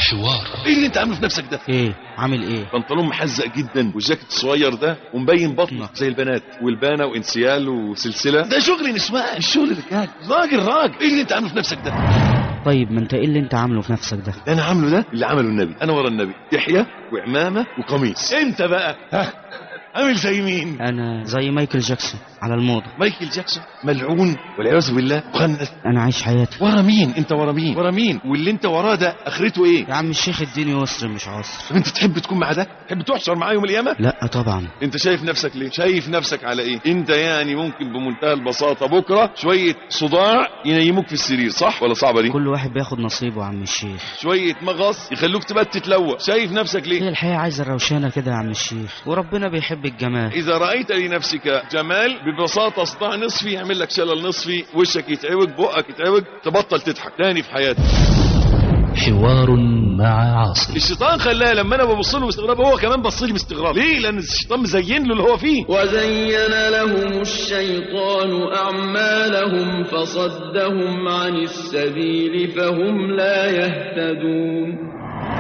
حوار. ايه اللي انت عامله في نفسك ده؟ ايه عامل ايه؟ بنطلون محزق جدا والجاكيت الصغير ده ومبين بطنك زي البنات والبانه وانسيال وسلسله. ده شغل نسوان مش شغل رجال. راجل ايه اللي انت عامله في نفسك ده؟ طيب ما انت ايه اللي انت عامله في نفسك ده؟ ده انا عامله ده اللي عمله النبي. انا ورا النبي يحيى وعمامه وقميص. انت بقى عامل زي مين؟ انا زي مايكل جاكسون على الموضة. مايكل جاكسون ملعون والعياذ بالله مخنث. انا عايش حياتي. ورا مين انت؟ ورا مين واللي انت وراه ده اخرته ايه؟ يا عم الشيخ اديني يسر مش عسر. طب انت تحب تكون مع ده؟ تحب تحشر معاه يوم القيامه؟ لا طبعا. انت شايف نفسك ليه؟ شايف نفسك على ايه؟ انت يعني ممكن بمنتهى البساطه بكره شويه صداع ينيموك في السرير، صح ولا صعبه دي؟ كل واحد بياخد نصيبه يا عم الشيخ. شويه مغص يخلوك تبقى تتلوى. شايف نفسك ليه؟ هي الحياة عايزة الروشانة كده يا عم الشيخ، وربنا بيحب الجمال. اذا رايت لنفسك جمال ببساطه صداع نصفي يعمل لك شلل نصفي، وشك يتعوج، بقك يتعوج، تبطل تضحك تاني في حياتك. حوار مع عاصي. الشيطان خلاه لما انا ببص له باستغراب هو كمان بص لي باستغراب. ليه؟ لان الشيطان مزين له اللي هو فيه. وزين لهم الشيطان أعمالهم فصدهم عن السبيل فهم لا يهتدون.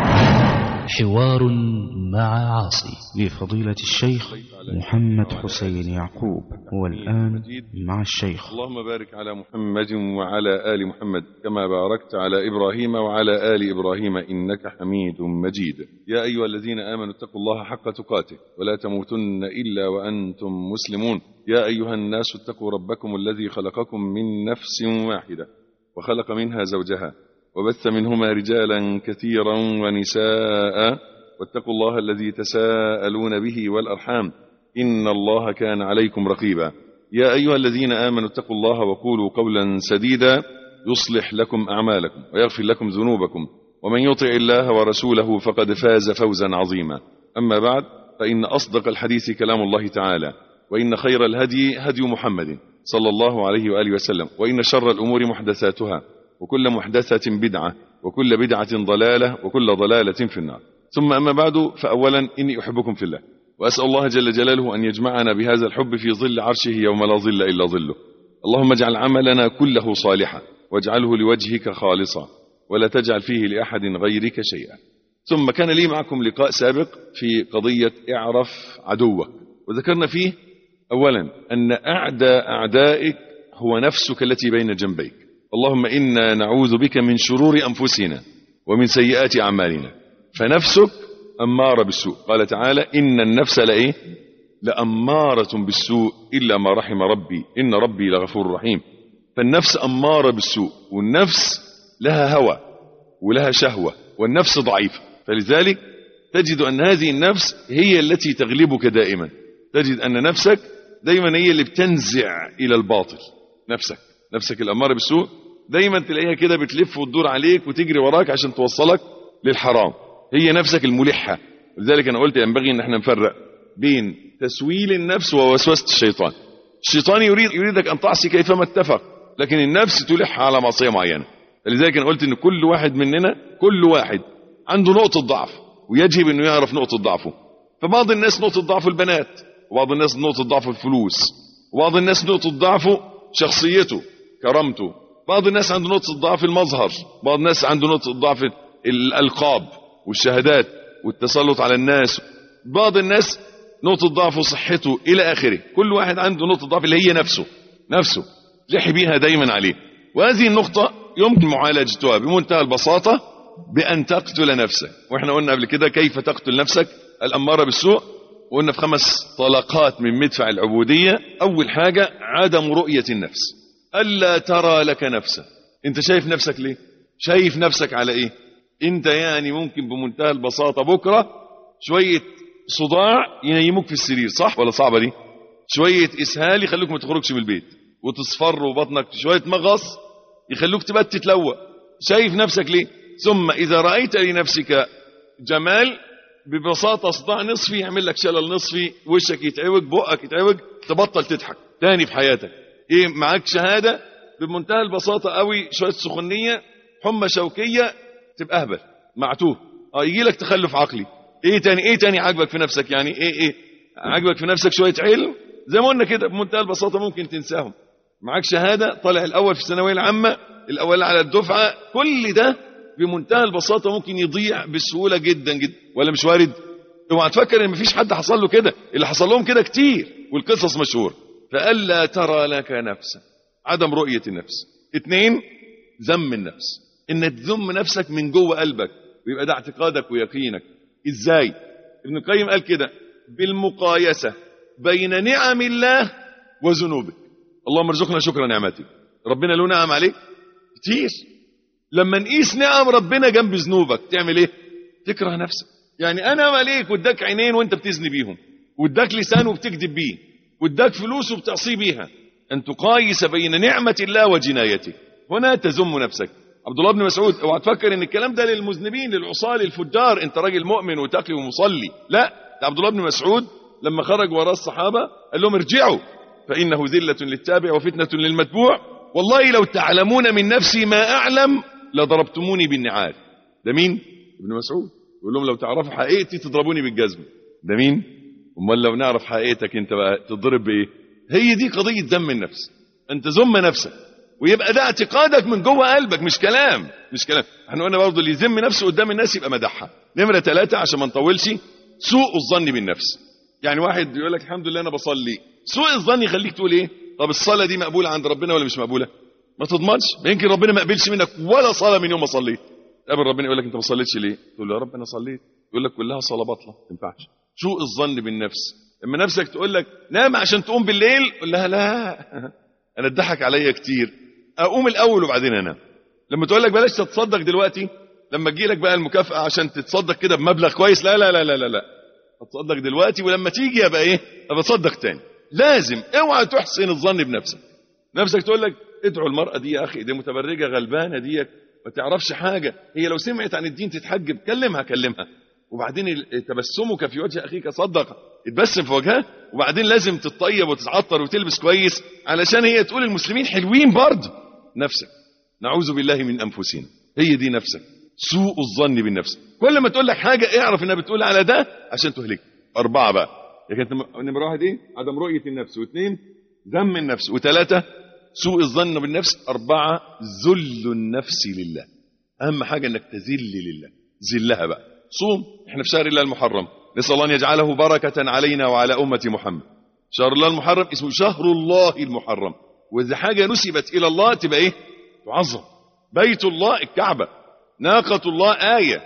حوار مع عاصي لفضيلة الشيخ محمد حسين يعقوب. والآن مع الشيخ. اللهم بارك على محمد وعلى آل محمد كما باركت على إبراهيم وعلى آل إبراهيم إنك حميد مجيد. يا أيها الذين آمنوا اتقوا الله حق تقاته ولا تموتن إلا وأنتم مسلمون. يا أيها الناس اتقوا ربكم الذي خلقكم من نفس واحدة وخلق منها زوجها وبث منهما رجالا كثيرا ونساء واتقوا الله الذي تساءلون به والأرحام إن الله كان عليكم رقيبا. يا أيها الذين آمنوا اتقوا الله وقولوا قولا سديدا يصلح لكم أعمالكم ويغفر لكم ذنوبكم ومن يطع الله ورسوله فقد فاز فوزا عظيما. أما بعد فإن أصدق الحديث كلام الله تعالى وإن خير الهدي هدي محمد صلى الله عليه وآله وسلم وإن شر الأمور محدثاتها وكل محدثة بدعة وكل بدعة ضلالة وكل ضلالة في النار. ثم أما بعد فأولا إني أحبكم في الله وأسأل الله جل جلاله أن يجمعنا بهذا الحب في ظل عرشه يوم لا ظل إلا ظله. اللهم اجعل عملنا كله صالحا واجعله لوجهك خالصا ولا تجعل فيه لأحد غيرك شيئا. ثم كان لي معكم لقاء سابق في قضية اعرف عدوك، وذكرنا فيه أولا أن أعدائك هو نفسك التي بين جنبيك. اللهم إنا نعوذ بك من شرور أنفسنا ومن سيئات أعمالنا. فنفسك أمارة بالسوء، قال تعالى إن النفس لأمارة بالسوء إلا ما رحم ربي إن ربي لغفور رحيم. فالنفس أمارة بالسوء، والنفس لها هوى ولها شهوة، والنفس ضعيفة. فلذلك تجد أن هذه النفس هي التي تغلبك دائما. تجد أن نفسك دائما هي اللي بتنزع إلى الباطل. نفسك الأمارة بالسوء دايما تلاقيها كده بتلف وتدور عليك وتجري وراك عشان توصلك للحرام. هي نفسك الملحة. لذلك أنا قلت ينبغي أن احنا نفرق بين تسويل النفس ووسوسة الشيطان. الشيطان يريدك أن تعصي كيفما اتفق، لكن النفس تلح على معصية معينة. لذلك أنا قلت أن كل واحد مننا كل واحد عنده نقطة ضعف ويجب أنه يعرف نقطة ضعفه. فبعض الناس نقطة ضعفه البنات، وبعض الناس نقطة ضعفه الفلوس، وبعض الناس نقطة ضعفه شخصيته كرامته، بعض الناس عنده نقطة ضعف المظهر، بعض الناس عنده نقطة ضعف الألقاب والشهادات والتسلط على الناس، بعض الناس نقطة ضعفه صحته إلى آخره. كل واحد عنده نقطة ضعف اللي هي نفسه لحي بيها دايما عليه. وهذه النقطة يمكن معالجتها بمنتهى البساطة بأن تقتل نفسك. وإحنا قلنا قبل كده كيف تقتل نفسك الأمارة بالسوء، وقلنا في 5 طلقات من مدفع العبودية. أول حاجة عدم رؤية النفس، ألا ترى لك نفسك. أنت شايف نفسك ليه؟ شايف نفسك على إيه؟ أنت يعني ممكن بمنتهى البساطة بكرة شوية صداع ينيموك في السرير، صح ولا صعبة دي؟ شوية إسهال يخلوك ما تخرجش من البيت وتصفر وبطنك، شوية مغص يخلوك تبقى تتلوى. شايف نفسك ليه؟ ثم إذا رأيت لنفسك جمال ببساطة صداع نصفي يعمل لك شلل نصفي، وشك يتعوج، بقك يتعوج، تبطل تضحك تاني في حياتك. ايه معاك شهادة بمنتهى البساطة قوي، شوية سخونية، حمى شوكية، تبقى اهبل معتوه، يجي لك تخلف عقلي. ايه تاني عاجبك في نفسك؟ يعني ايه عاجبك في نفسك؟ شوية علم زي ما قلنا كده بمنتهى البساطة ممكن تنساهم. معاك شهادة، طالع الأول في الثانوية العامة، الأول على الدفعة، كل ده بمنتهى البساطة ممكن يضيع بسهولة جدا جدا، ولا مش وارد؟ اوعى تفكر ان مفيش حد حصل له كده، اللي حصل لهم كده كتير والقصص مشهور. فألا ترى لك نفسا، عدم رؤية النفس. 2 ذم النفس، ان تذم نفسك من جوه قلبك ويبقى ده اعتقادك ويقينك. ازاي؟ ابن القيم قال كده: بالمقايسة بين نعم الله وذنوبك. اللهم ارزقنا شكر نعمتك. ربنا له نعم عليك كتير، لما نقيس نعم ربنا جنب ذنوبك تعمل ايه؟ تكره نفسك. يعني انا عليك واداك عينين وانت بتزني بيهم، واداك لسان وبتكذب بيه، واداك فلوس وبتعصي بيها، ان تقايس بين نعمة الله وجنايته، هنا تذم نفسك. عبد الله بن مسعود، اوعى تفكر ان الكلام ده للمذنبين للعصاة للفجار، انت راجل مؤمن وتقي ومصلي، لا، ده عبد الله بن مسعود لما خرج وراء الصحابة قال لهم ارجعوا فإنه ذلة للتابع وفتنة للمتبوع، والله لو تعلمون من نفسي ما أعلم لضربتموني بالنعال. ده مين؟ ابن مسعود يقول لهم لو تعرفوا حقيقتي تضربوني بالجزم. ده مين؟ امال لو نعرف حقيقتك انت بقى تضرب بايه؟ هي دي قضية ذم النفس، انت ذم نفسك ويبقى ده اعتقادك من جوه قلبك، مش كلام. احنا قلنا برضه اللي يذم نفسه قدام الناس يبقى مدحها. نمرة 3 عشان ما نطولش، سوء الظن بالنفس. يعني واحد يقول لك الحمد لله انا بصلي، سوء الظن يخليك تقول ايه؟ طب الصلاة دي مقبولة عند ربنا ولا مش مقبولة؟ ما تضمنش، ما يمكن ربنا ما قبلش منك ولا صلاة من يوم ما صليت. قبل ربنا يقول لك انت ما صليتش ليه؟ تقول له يا رب انا صليت، يقول لك كلها صلاة باطلة ما تنفعش. سوء الظن بالنفس، اما نفسك تقول لك نام عشان تقوم بالليل، قول لها لا انا اتضحك عليا كتير، اقوم الاول وبعدين انام. لما تقول لك بلاش تتصدق دلوقتي، لما تجي لك بقى المكافأة عشان تتصدق كده بمبلغ كويس، لا لا لا لا لا, لا. اتصدق دلوقتي ولما تيجي ابقى ايه؟ ابقى اتصدق تاني. لازم اوعى تحسن الظن بنفسك. نفسك تقول لك ادعوا المرأة دي يا اخي، دي متبرجة غلبانة دي ما تعرفش حاجة، هي لو سمعت عن الدين تتحجب، كلمها. وبعدين تبسمك في وجه اخيك صدق، اتبسم في وجهها. وبعدين لازم تتطيب وتتعطر وتلبس كويس علشان هي تقول المسلمين حلوين برضه. نفسك، نعوذ بالله من انفسنا، هي دي نفسك. سوء الظن بالنفس، كل ما تقول لك حاجة اعرف انها بتقول على ده عشان تهلك. 4 بقى، لكن نمرة 1 ايه؟ عدم رؤية النفس، و2 ذم النفس، و3 سوء الظن بالنفس، 4 ذل النفس لله. اهم حاجة انك تذل لله، ذلها بقى. صوم، احنا في شهر الله المحرم، نسأل الله ان يجعله بركة علينا وعلى أمة محمد. شهر الله المحرم اسمه شهر الله المحرم، واذا حاجة نسبت الى الله تبقى ايه؟ تعظم. بيت الله الكعبة، ناقة الله آية،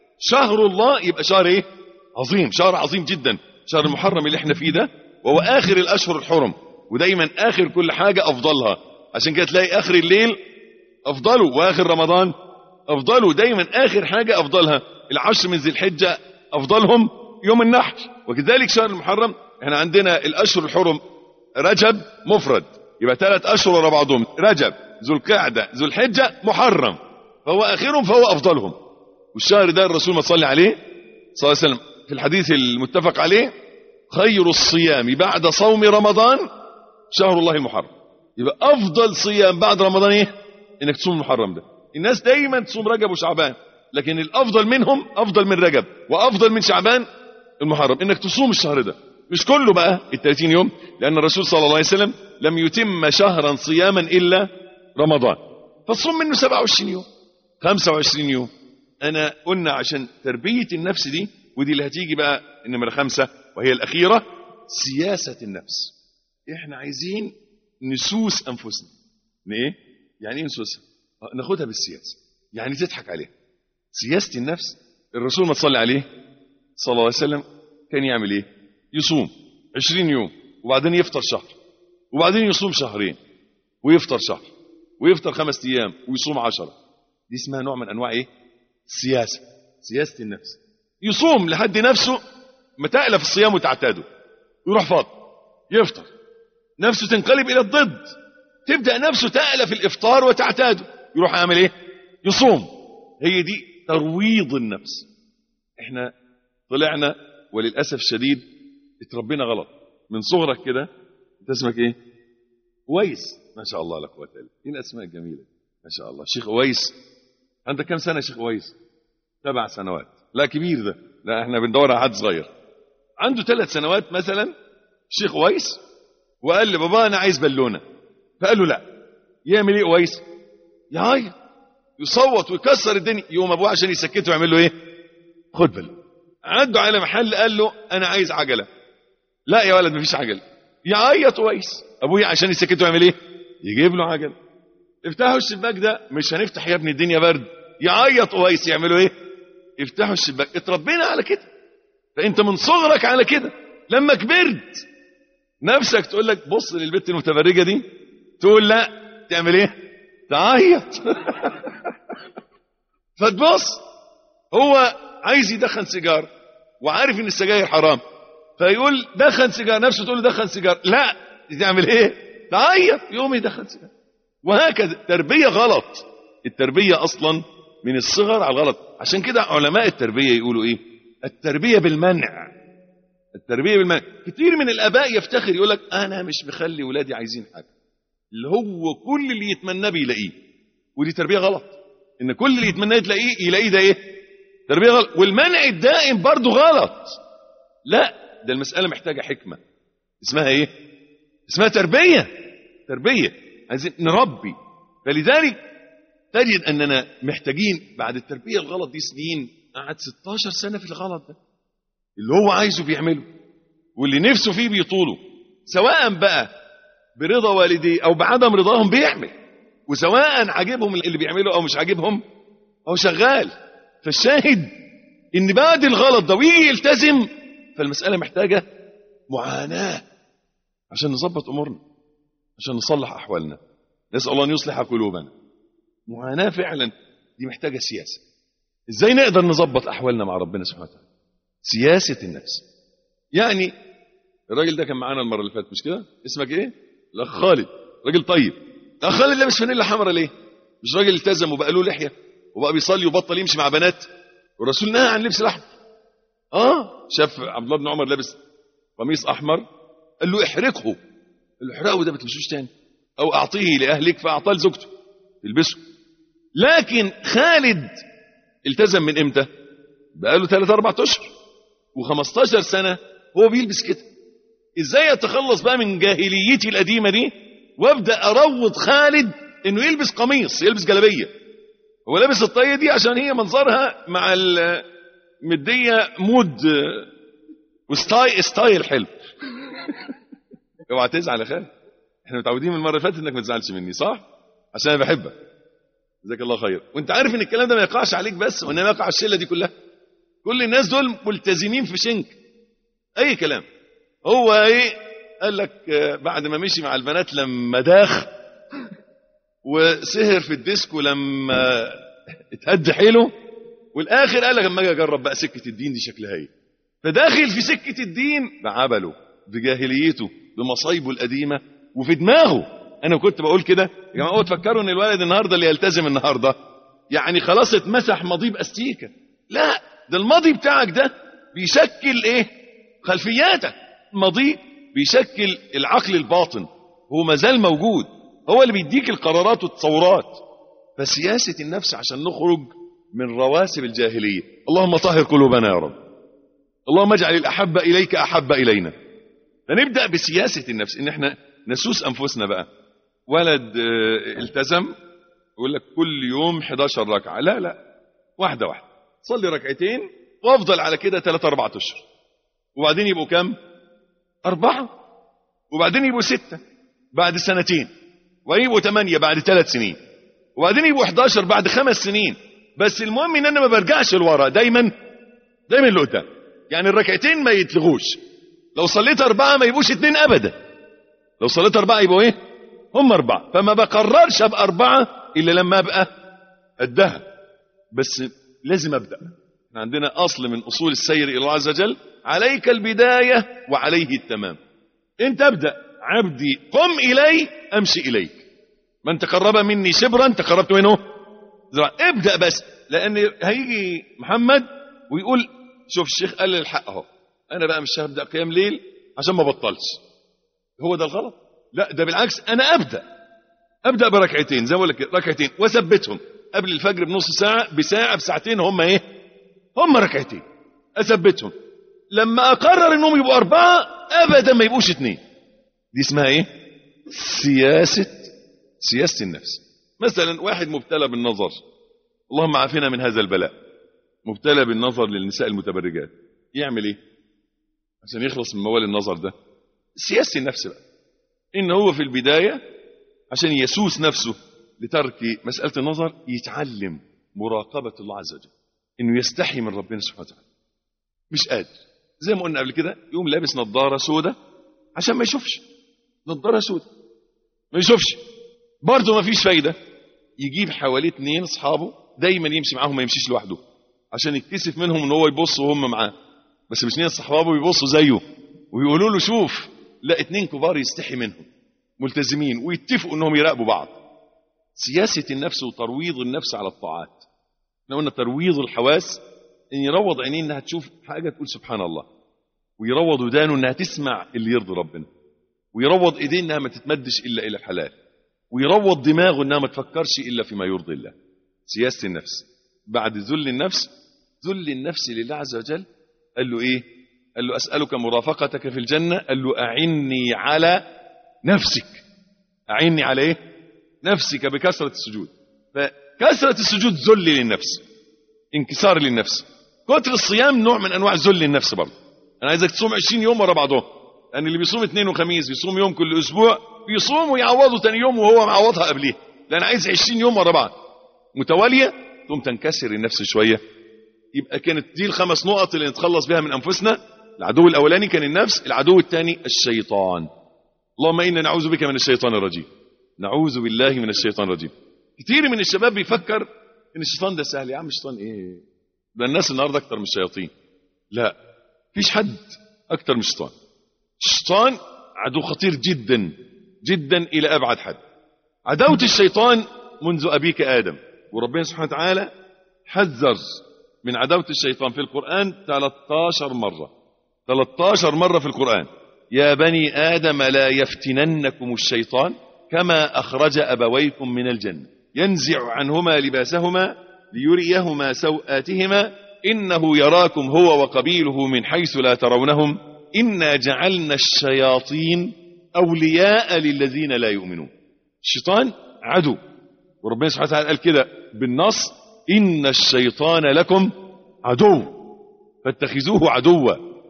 شهر الله يبقى شهر ايه؟ عظيم، شهر عظيم جدا. شهر المحرم اللي احنا فيه ده وهو آخر الأشهر الحرم، ودايما آخر كل حاجة أفضلها، عشان كده تلاقي آخر الليل أفضله وآخر رمضان أفضله، دايما آخر حاجة أفضلها. 10 من ذي الحجة أفضلهم يوم النحر. وكذلك شهر المحرم، احنا عندنا الأشهر الحرم رجب مفرد، يبقى 3 أشهر ورا بعضهم، رجب ذو القعدة ذو الحجة محرم، فهو آخرهم فهو أفضلهم. والشهر ده الرسول ما صلى عليه صلى الله عليه وسلم في الحديث المتفق عليه: خير الصيام بعد صوم رمضان شهر الله المحرم. يبقى أفضل صيام بعد رمضان ايه؟ انك تصوم المحرم ده. الناس دايما تصوم رجب وشعبان، لكن الأفضل منهم أفضل من رجب وأفضل من شعبان المحرم انك تصوم الشهر ده، مش كله بقى 30 يوم، لأن الرسول صلى الله عليه وسلم لم يتم شهرا صياما إلا رمضان، فتصوم منه 27 يوم 25 يوم. أنا قلنا عشان تربية النفس دي، ودي اللي هتيجي بقى النمرة 5 وهي الأخيرة، سياسة النفس. إحنا عايزين نسوس أنفسنا. إيه؟ يعني إيه نسوسها؟ ناخدها بالسياسة، يعني تضحك عليها. سياسة النفس، الرسول ما تصلي عليه صلى الله عليه وسلم كان يعمل إيه؟ يصوم 20 يوم وبعدين يفطر شهر، وبعدين يصوم شهرين ويفطر شهر، ويفطر 5 أيام ويصوم 10. دي اسمها نوع من أنواع إيه؟ سياسة النفس. يصوم لحد نفسه ما تألف الصيام وتعتاده، يروح فاض يفطر، نفسه تنقلب إلى الضد، تبدأ نفسه تألف الإفطار وتعتاده، يروح يعمل إيه؟ يصوم. هي دي ترويض النفس. إحنا طلعنا وللأسف الشديد اتربينا غلط من صغرك كده. انت اسمك ايه؟ ويس، ما شاء الله لا قوه الا بالله. ايه الاسماء الجميله ما شاء الله. شيخ ويس، عندك كم سنه يا شيخ ويس؟ 7 سنوات. لا كبير ده، لا احنا بندور على حد صغير. عنده 3 سنوات مثلا الشيخ ويس، وقال لبابا انا عايز بالونه، فقال له لا. يعمل ايه ويس؟ يعيط. يصوت ويكسر الدنيا، يوم ابوه عشان يسكته يعمل له ايه؟ خد بالك. عدوا على محل قال له انا عايز عجله. لا يا ولد مفيش عجله. يعيط ويس. ابوه عشان يسكته يعمل ايه؟ يجيب له عجله. افتحوا الشباك ده. مش هنفتح يا ابني الدنيا برد. يعيط ويس. يعملوا ايه؟ يفتحوا الشباك. اتربينا على كده، فانت من صغرك على كده. لما كبرت نفسك تقول لك بص للبنت المتبرجه دي، تقول لا، تعمل ايه؟ تعيط. فتبص هو عايز يدخن سيجار وعارف ان السجاير حرام، فيقول دخن سيجار، نفسه تقول له دخن سيجار، لا، تعمل ايه؟ تعيط، يقوم يدخن سيجار. وهكذا. تربيه غلط. التربيه اصلا من الصغر على الغلط. عشان كده علماء التربيه يقولوا ايه؟ التربيه بالمنع. التربيه بالمنع. كتير من الاباء يفتخر يقول لك انا مش بخلي ولادي عايزين حاجه، اللي هو كل اللي يتمناه بيلاقيه. ودي تربيه غلط. ان كل اللي يتمناه يلاقيه ده ايه؟ تربيه غلط. والمنع الدائم برضه غلط. لا، ده المساله محتاجه حكمه. اسمها ايه؟ اسمها تربيه. تربيه عايزين نربي. فلذلك تجد اننا محتاجين بعد التربيه الغلط دي سنين. قعد 16 سنه في الغلط ده، اللي هو عايزه بيعمله واللي نفسه فيه بيطوله، سواء بقى برضا والديه او بعدم رضاهم بيعمل، وسواء عاجبهم اللي بيعمله او مش عاجبهم او شغال. فالشاهد ان بعد الغلط ده ويجي يلتزم، فالمساله محتاجه معاناه عشان نظبط امورنا، عشان نصلح احوالنا. نسال الله ان يصلح قلوبنا. معاناه فعلا دي محتاجه سياسه. ازاي نقدر نظبط احوالنا مع ربنا سبحانه وتعالى؟ سياسه النفس. يعني الراجل ده كان معانا المره اللي فاتت، مش كده؟ اسمك ايه؟ الاخ خالد. راجل طيب. الاخ خالد لابس فانيلا حمراء ليه؟ مش راجل التزم وبقى له لحيه وبقى بيصلي وبطل يمشي مع بنات، والرسول نهى عن لبس الاحمر. شاف عبد الله بن عمر لابس قميص احمر، قال له احرقه. قال له احرقه ده ما تلبسوش تاني، او اعطيه لاهلك، فاعطاه لزوجته تلبسه. لكن خالد التزم من امتى؟ بقى له 3-4 اشهر و15 سنه هو بيلبس كده. ازاي اتخلص بقى من جاهليتي القديمه دي وابدا اروض خالد انه يلبس قميص، يلبس جلابيه؟ هو لابس الطاقيه دي عشان هي منظرها مع المديه مود وستايل حلو. اوعى تزعل يا خالد، احنا متعودين من المره اللي فاتت انك ما تزعلش مني، صح؟ عشان انا بحبك. جزاك الله خير. وانت عارف ان الكلام ده ما يقعش عليك بس، وانما يقع على الشله دي كلها. كل الناس دول ملتزمين في شنك اي كلام. هو ايه؟ قال لك بعد ما مشي مع البنات لما داخ وسهر في الديسكو لما اتهد حيله، والاخر قال لك لما اجي اجرب بقى سكه الدين دي شكلها ايه. فداخل في سكه الدين بعبله، بجاهليته، بمصايبه القديمه، وفي دماغه. انا كنت بقول كده يا جماعه، تفكروا ان الولد النهارده اللي يلتزم النهارده يعني خلاص اتمسح ماضي باستيكه. لا، ده الماضي بتاعك ده بيشكل ايه؟ خلفياتك. ماضي بيشكل العقل الباطن، هو مازال موجود، هو اللي بيديك القرارات والتصورات. فسياسه النفس عشان نخرج من رواسب الجاهليه. اللهم طهر قلوبنا يا رب. اللهم اجعل الاحب اليك احب الينا. فنبدا بسياسه النفس، ان احنا نسوس انفسنا بقى. ولد التزم يقول لك كل يوم 11 ركعه. لا، واحده واحده. صلي ركعتين وافضل على كده 3-4 اشهر، وبعدين يبقوا كم؟ 4، وبعدين يبقوا 6 بعد سنتين، وبعدين يبقوا 8 بعد 3 سنين، وبعدين يبقوا 11 بعد 5 سنين. بس المهم ان انا ما برجعش لورا، دايما لقدام. يعني الركعتين ما يتلغوش. لو صليت 4 ما يبقوش 2 ابدا. لو صليت 4 يبقوا ايه؟ هم 4. فما بقررش ابقى 4 الا لما ابقى قدها. بس لازم ابدا. احنا عندنا اصل من اصول السير الى الله عز وجل: عليك البدايه وعليه التمام. انت ابدا. عبدي قم الي امشي اليك، من تقرب مني شبرا تقربت منه ذراعا. ابدا بس، لان هيجي محمد ويقول شوف الشيخ قال لي الحق اهو، انا بقى مش هبدا قيام ليل عشان ما بطلش. هو ده الغلط. لا، ده بالعكس، انا ابدا بركعتين، زي ما بقول لك ركعتين واثبتهم قبل الفجر بنص ساعه، بساعه، بساعتين. هم ايه؟ هم ركعتين اثبتهم. لما اقرر انهم يبقوا 4 ابدا ما يبقوش 2. دي اسمها ايه؟ سياسه النفس. مثلا واحد مبتلى بالنظر، اللهم عافنا من هذا البلاء. مبتلى بالنظر للنساء المتبرجات، يعمل ايه عشان يخلص من موال النظر ده؟ سياسة النفس بقى، ان هو في البداية عشان يسوس نفسه لترك مسألة النظر يتعلم مراقبة الله عز وجل، انه يستحي من ربنا سبحانه وتعالى. مش قادر، زي ما قلنا قبل كده، يقوم لابس نظارة سودة عشان ما يشوفش، نظارة سودة ما يشوفش، برضه ما فيش فايدة. يجيب حواليه 2 اصحابه دايما يمشي معاهم، ما يمشيش لوحده، عشان يكتسف منهم ان هو يبص وهم معاه. بس مش 2 صحابه بيبصوا زيه ويقولوا له شوف، لا 2 كبار يستحي منهم ملتزمين ويتفقوا انهم يراقبوا بعض. سياسة النفس وترويض النفس على الطاعات. احنا قلنا ترويض الحواس، ان يروض عينيه انها تشوف حاجة تقول سبحان الله، ويروض ودانه انها تسمع اللي يرضي ربنا، ويروض ايديه انها ما تتمدش الا الى الحلال، ويروض دماغه انها ما تفكرش الا فيما يرضي الله. سياسة النفس. بعد ذل النفس، ذل النفس لله عز وجل. قال له ايه؟ قال له اسألك مرافقتك في الجنة. قال له اعني على نفسك. اعني على ايه؟ نفسك بكثرة السجود. فكثرة السجود ذل للنفس، انكسار للنفس. كتر الصيام نوع من انواع ذل النفس برضه. انا عايزك تصوم 20 يوم ورا بعضهم، لان اللي بيصوم 2 وخميس بيصوم يوم كل اسبوع، بيصوم ويعوضه تاني يوم وهو معوضها قبليه. لان عايز 20 يوم ورا بعض متوالية، ثم تنكسر النفس شوية. يبقى كانت دي ال5 نقط اللي نتخلص بها من انفسنا. العدو الاولاني كان النفس، العدو الثاني الشيطان. اللهم انا نعوذ بك من الشيطان الرجيم. نعوذ بالله من الشيطان الرجيم. كتير من الشباب بيفكر ان الشيطان ده سهل. يا عم الشيطان ايه ده؟ الناس النهارده اكتر من الشياطين. لا، فيش حد اكتر من الشيطان. الشيطان عدو خطير جدا جدا الى ابعد حد. عداوة الشيطان منذ ابيك ادم، وربنا سبحانه وتعالى حذر من عداوة الشيطان في القرآن 13 مرة. 13 مرة في القرآن. يا بني آدم لا يفتننكم الشيطان كما أخرج أبويكم من الجنة ينزع عنهما لباسهما ليريهما سوآتهما إنه يراكم هو وقبيله من حيث لا ترونهم إنا جعلنا الشياطين أولياء للذين لا يؤمنون. الشيطان عدو، وربنا سبحانه وتعالى قال كده بالنص: إن الشيطان لكم عدو فاتخذوه عدوا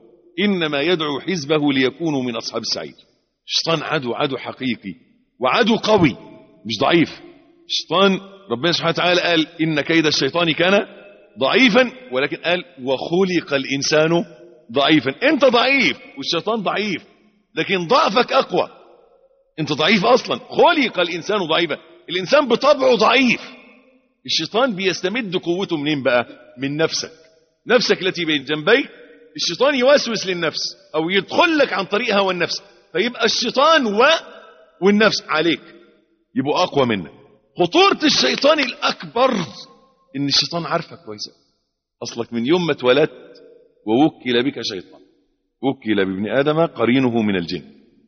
إنما يدعو حزبه ليكونوا من أصحاب السعير. الشيطان عدو حقيقي، وعدو قوي مش ضعيف. الشيطان ربنا سبحانه وتعالى قال إن كيد الشيطان كان ضعيفا، ولكن قال وخلق الإنسان ضعيفا. أنت ضعيف والشيطان ضعيف، لكن ضعفك أقوى. أنت ضعيف أصلا، خلق الإنسان ضعيفا. الإنسان بطبعه ضعيف. الشيطان بيستمد قوته منين بقى؟ من نفسك. نفسك التي بين جنبيك. الشيطان يوسوس للنفس أو يدخل لك عن طريق هوى النفس، فيبقى الشيطان والنفس عليك يبقوا أقوى منك. خطورة الشيطان الأكبر إن الشيطان عارفك كويس. أصلك من يوم ما اتولدت ووكل بك شيطان، وكل بابن آدم قرينه من الجن،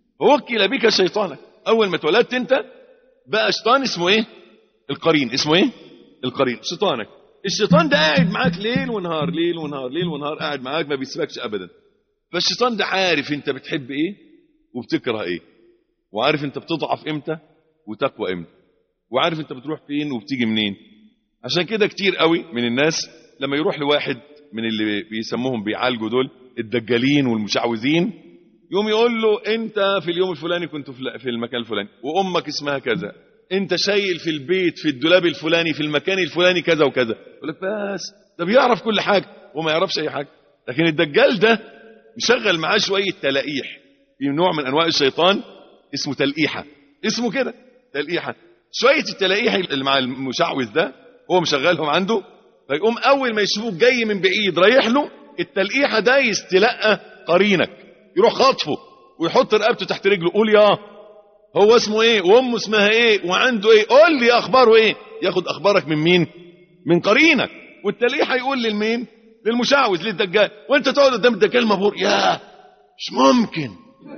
فوكل بك شيطانك. أول ما اتولدت أنت بقى شيطان اسمه إيه؟ القرين. اسمه إيه؟ القرين، شيطانك. الشيطان ده قاعد معاك ليل ونهار، ليل ونهار، ليل ونهار، قاعد معاك ما بيسيبكش أبدا. فالشيطان ده عارف أنت بتحب إيه وبتكره إيه، وعارف أنت بتضعف إمتى وتقوى إمتى، وعارف أنت بتروح فين وبتيجي منين. عشان كده كتير قوي من الناس لما يروح لواحد من اللي بيسموهم بيعالجوا دول الدجالين والمشعوذين، يوم يقول له انت في اليوم الفلاني كنت في المكان الفلاني، وامك اسمها كذا، انت شايل في البيت في الدولاب الفلاني في المكان الفلاني كذا وكذا. يقول لك بس ده بيعرف كل حاجه وما يعرفش اي حاجه. لكن الدجال ده مشغل معاه شويه تلقيح، في نوع من انواع الشيطان اسمه تلقيحه، اسمه كده تلقيحه. شويه التلقيح اللي مع المشعوذ ده هو مشغلهم عنده، فيقوم اول ما يشوفوك جاي من بعيد رايح له التلقيحه ده يستلقى قرينك، يروح خاطفه ويحط رقبته تحت رجله. قول يا هو اسمه ايه وامه اسمها ايه وعنده ايه، قول لي اخباره ايه. ياخد اخبارك من مين؟ من قرينك. والتلقيحه يقول للمين؟ للمشعوذ، للدجال. وانت تقعد قدام الدجال مبهور، يا مش ممكن،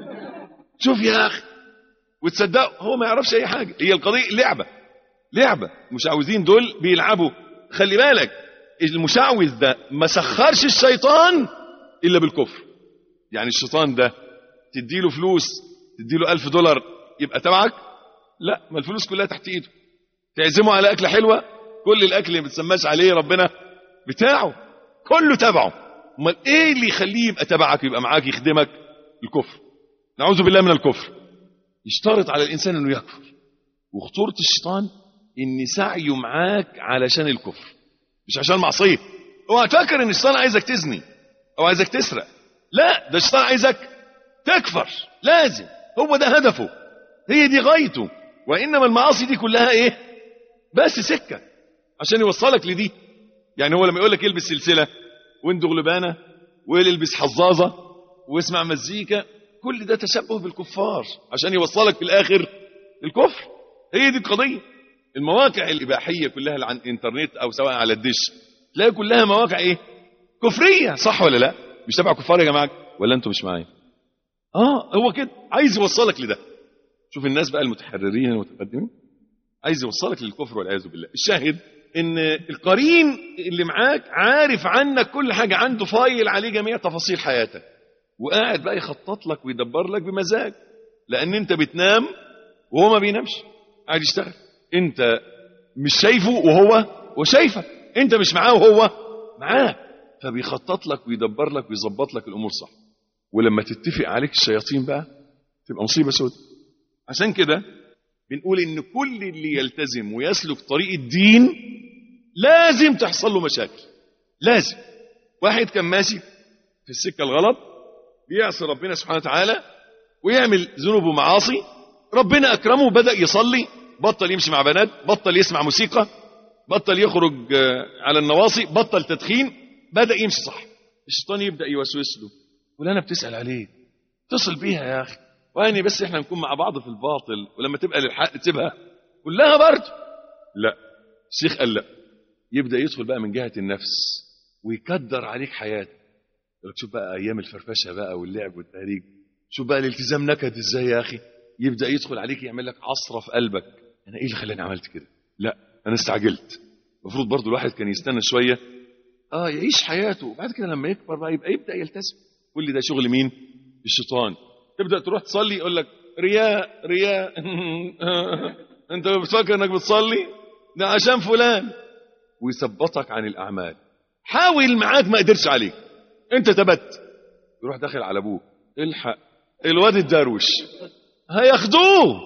شوف يا اخي، وتصدقه هو ما يعرفش اي حاجه. هي القضيه لعبه. المشعوذين دول بيلعبوا. خلي بالك المشعوذ ده ما سخرش الشيطان الا بالكفر. يعني الشيطان ده تديله فلوس، تديله $1000 يبقى تبعك؟ لا، ما الفلوس كلها تحت ايده. تعزمه على اكله حلوه كل الاكل اللي ما بتسماش عليه ربنا بتاعه، كله تبعه. امال ايه اللي يخليه يبقى تبعك يبقى معاك يخدمك؟ الكفر، نعوذ بالله من الكفر. يشترط على الانسان انه يكفر. وخطورة الشيطان ان سعيه معاك علشان الكفر مش عشان معصيه. اوعى تفكر ان الشيطان عايزك تزني او عايزك تسرق، لا، ده الشيطان عايزك تكفر. لازم، هو ده هدفه، هي دي غايته. وانما المعاصي دي كلها ايه؟ بس سكه عشان يوصلك لدي. يعني هو لما يقول لك البس سلسله واندغ لبانه والبس حظاظه واسمع مزيكا، كل ده تشبه بالكفار عشان يوصلك في الاخر الكفر. هي دي القضيه. المواقع الاباحيه كلها اللي على الانترنت او سواء على الدش تلاقي كلها مواقع ايه؟ كفريه، صح ولا لا؟ مش تبع كفار يا جماعه ولا انتوا مش معايا؟ هو كده عايز يوصلك لده. شوف الناس بقى المتحررين المتقدمين، عايز يوصلك للكفر والعياذ بالله. الشاهد ان القرين اللي معاك عارف عنك كل حاجه، عنده فايل عليه جميع تفاصيل حياتك، وقاعد بقى يخطط لك ويدبر لك بمزاج، لان انت بتنام وهو ما بينامش، قاعد يشتغل. انت مش شايفه وهو شايفك، انت مش معاه وهو معاه، فبيخطط لك ويدبر لك ويظبط لك الامور صح. ولما تتفق عليك الشياطين بقى تبقى مصيبه سودة. عشان كده بنقول ان كل اللي يلتزم ويسلك طريق الدين لازم تحصل له مشاكل. لازم. واحد كان ماشي في السكه الغلط بيعصي ربنا سبحانه وتعالى ويعمل ذنوب ومعاصي، ربنا اكرمه بدأ يصلي، بطل يمشي مع بنات، بطل يسمع موسيقى، بطل يخرج على النواصي، بطل تدخين، بدأ يمشي صح. الشيطان يبدأ يوسوس له، ولا بتسأل عليه، اتصل بيها يا اخي، واني بس احنا نكون مع بعض في الباطل، ولما تبقى للحق تسيبها كلها برضه. لا، الشيخ قال لا. يبدأ يدخل بقى من جهة النفس ويكدر عليك حياتك. شوف بقى ايام الفرفشه بقى واللعب والتهريج، شوف بقى الالتزام نكد ازاي يا اخي. يبدأ يدخل عليك يعمل لك عصرة في قلبك، انا ايه اللي خلاني عملت كده؟ لا، انا استعجلت. المفروض برضه الواحد كان يستنى شويه يعيش حياته، وبعد كده لما يكبر بقى يبدا يلتزم. كل ده شغل مين؟ الشيطان. تبدا تروح تصلي يقول لك رياء رياء انت بتفكر انك بتصلي؟ ده عشان فلان، ويثبطك عن الاعمال. حاول معاك ما قدرش عليك، انت تبت، يروح داخل على ابوك، الحق الواد الدروش هياخدوه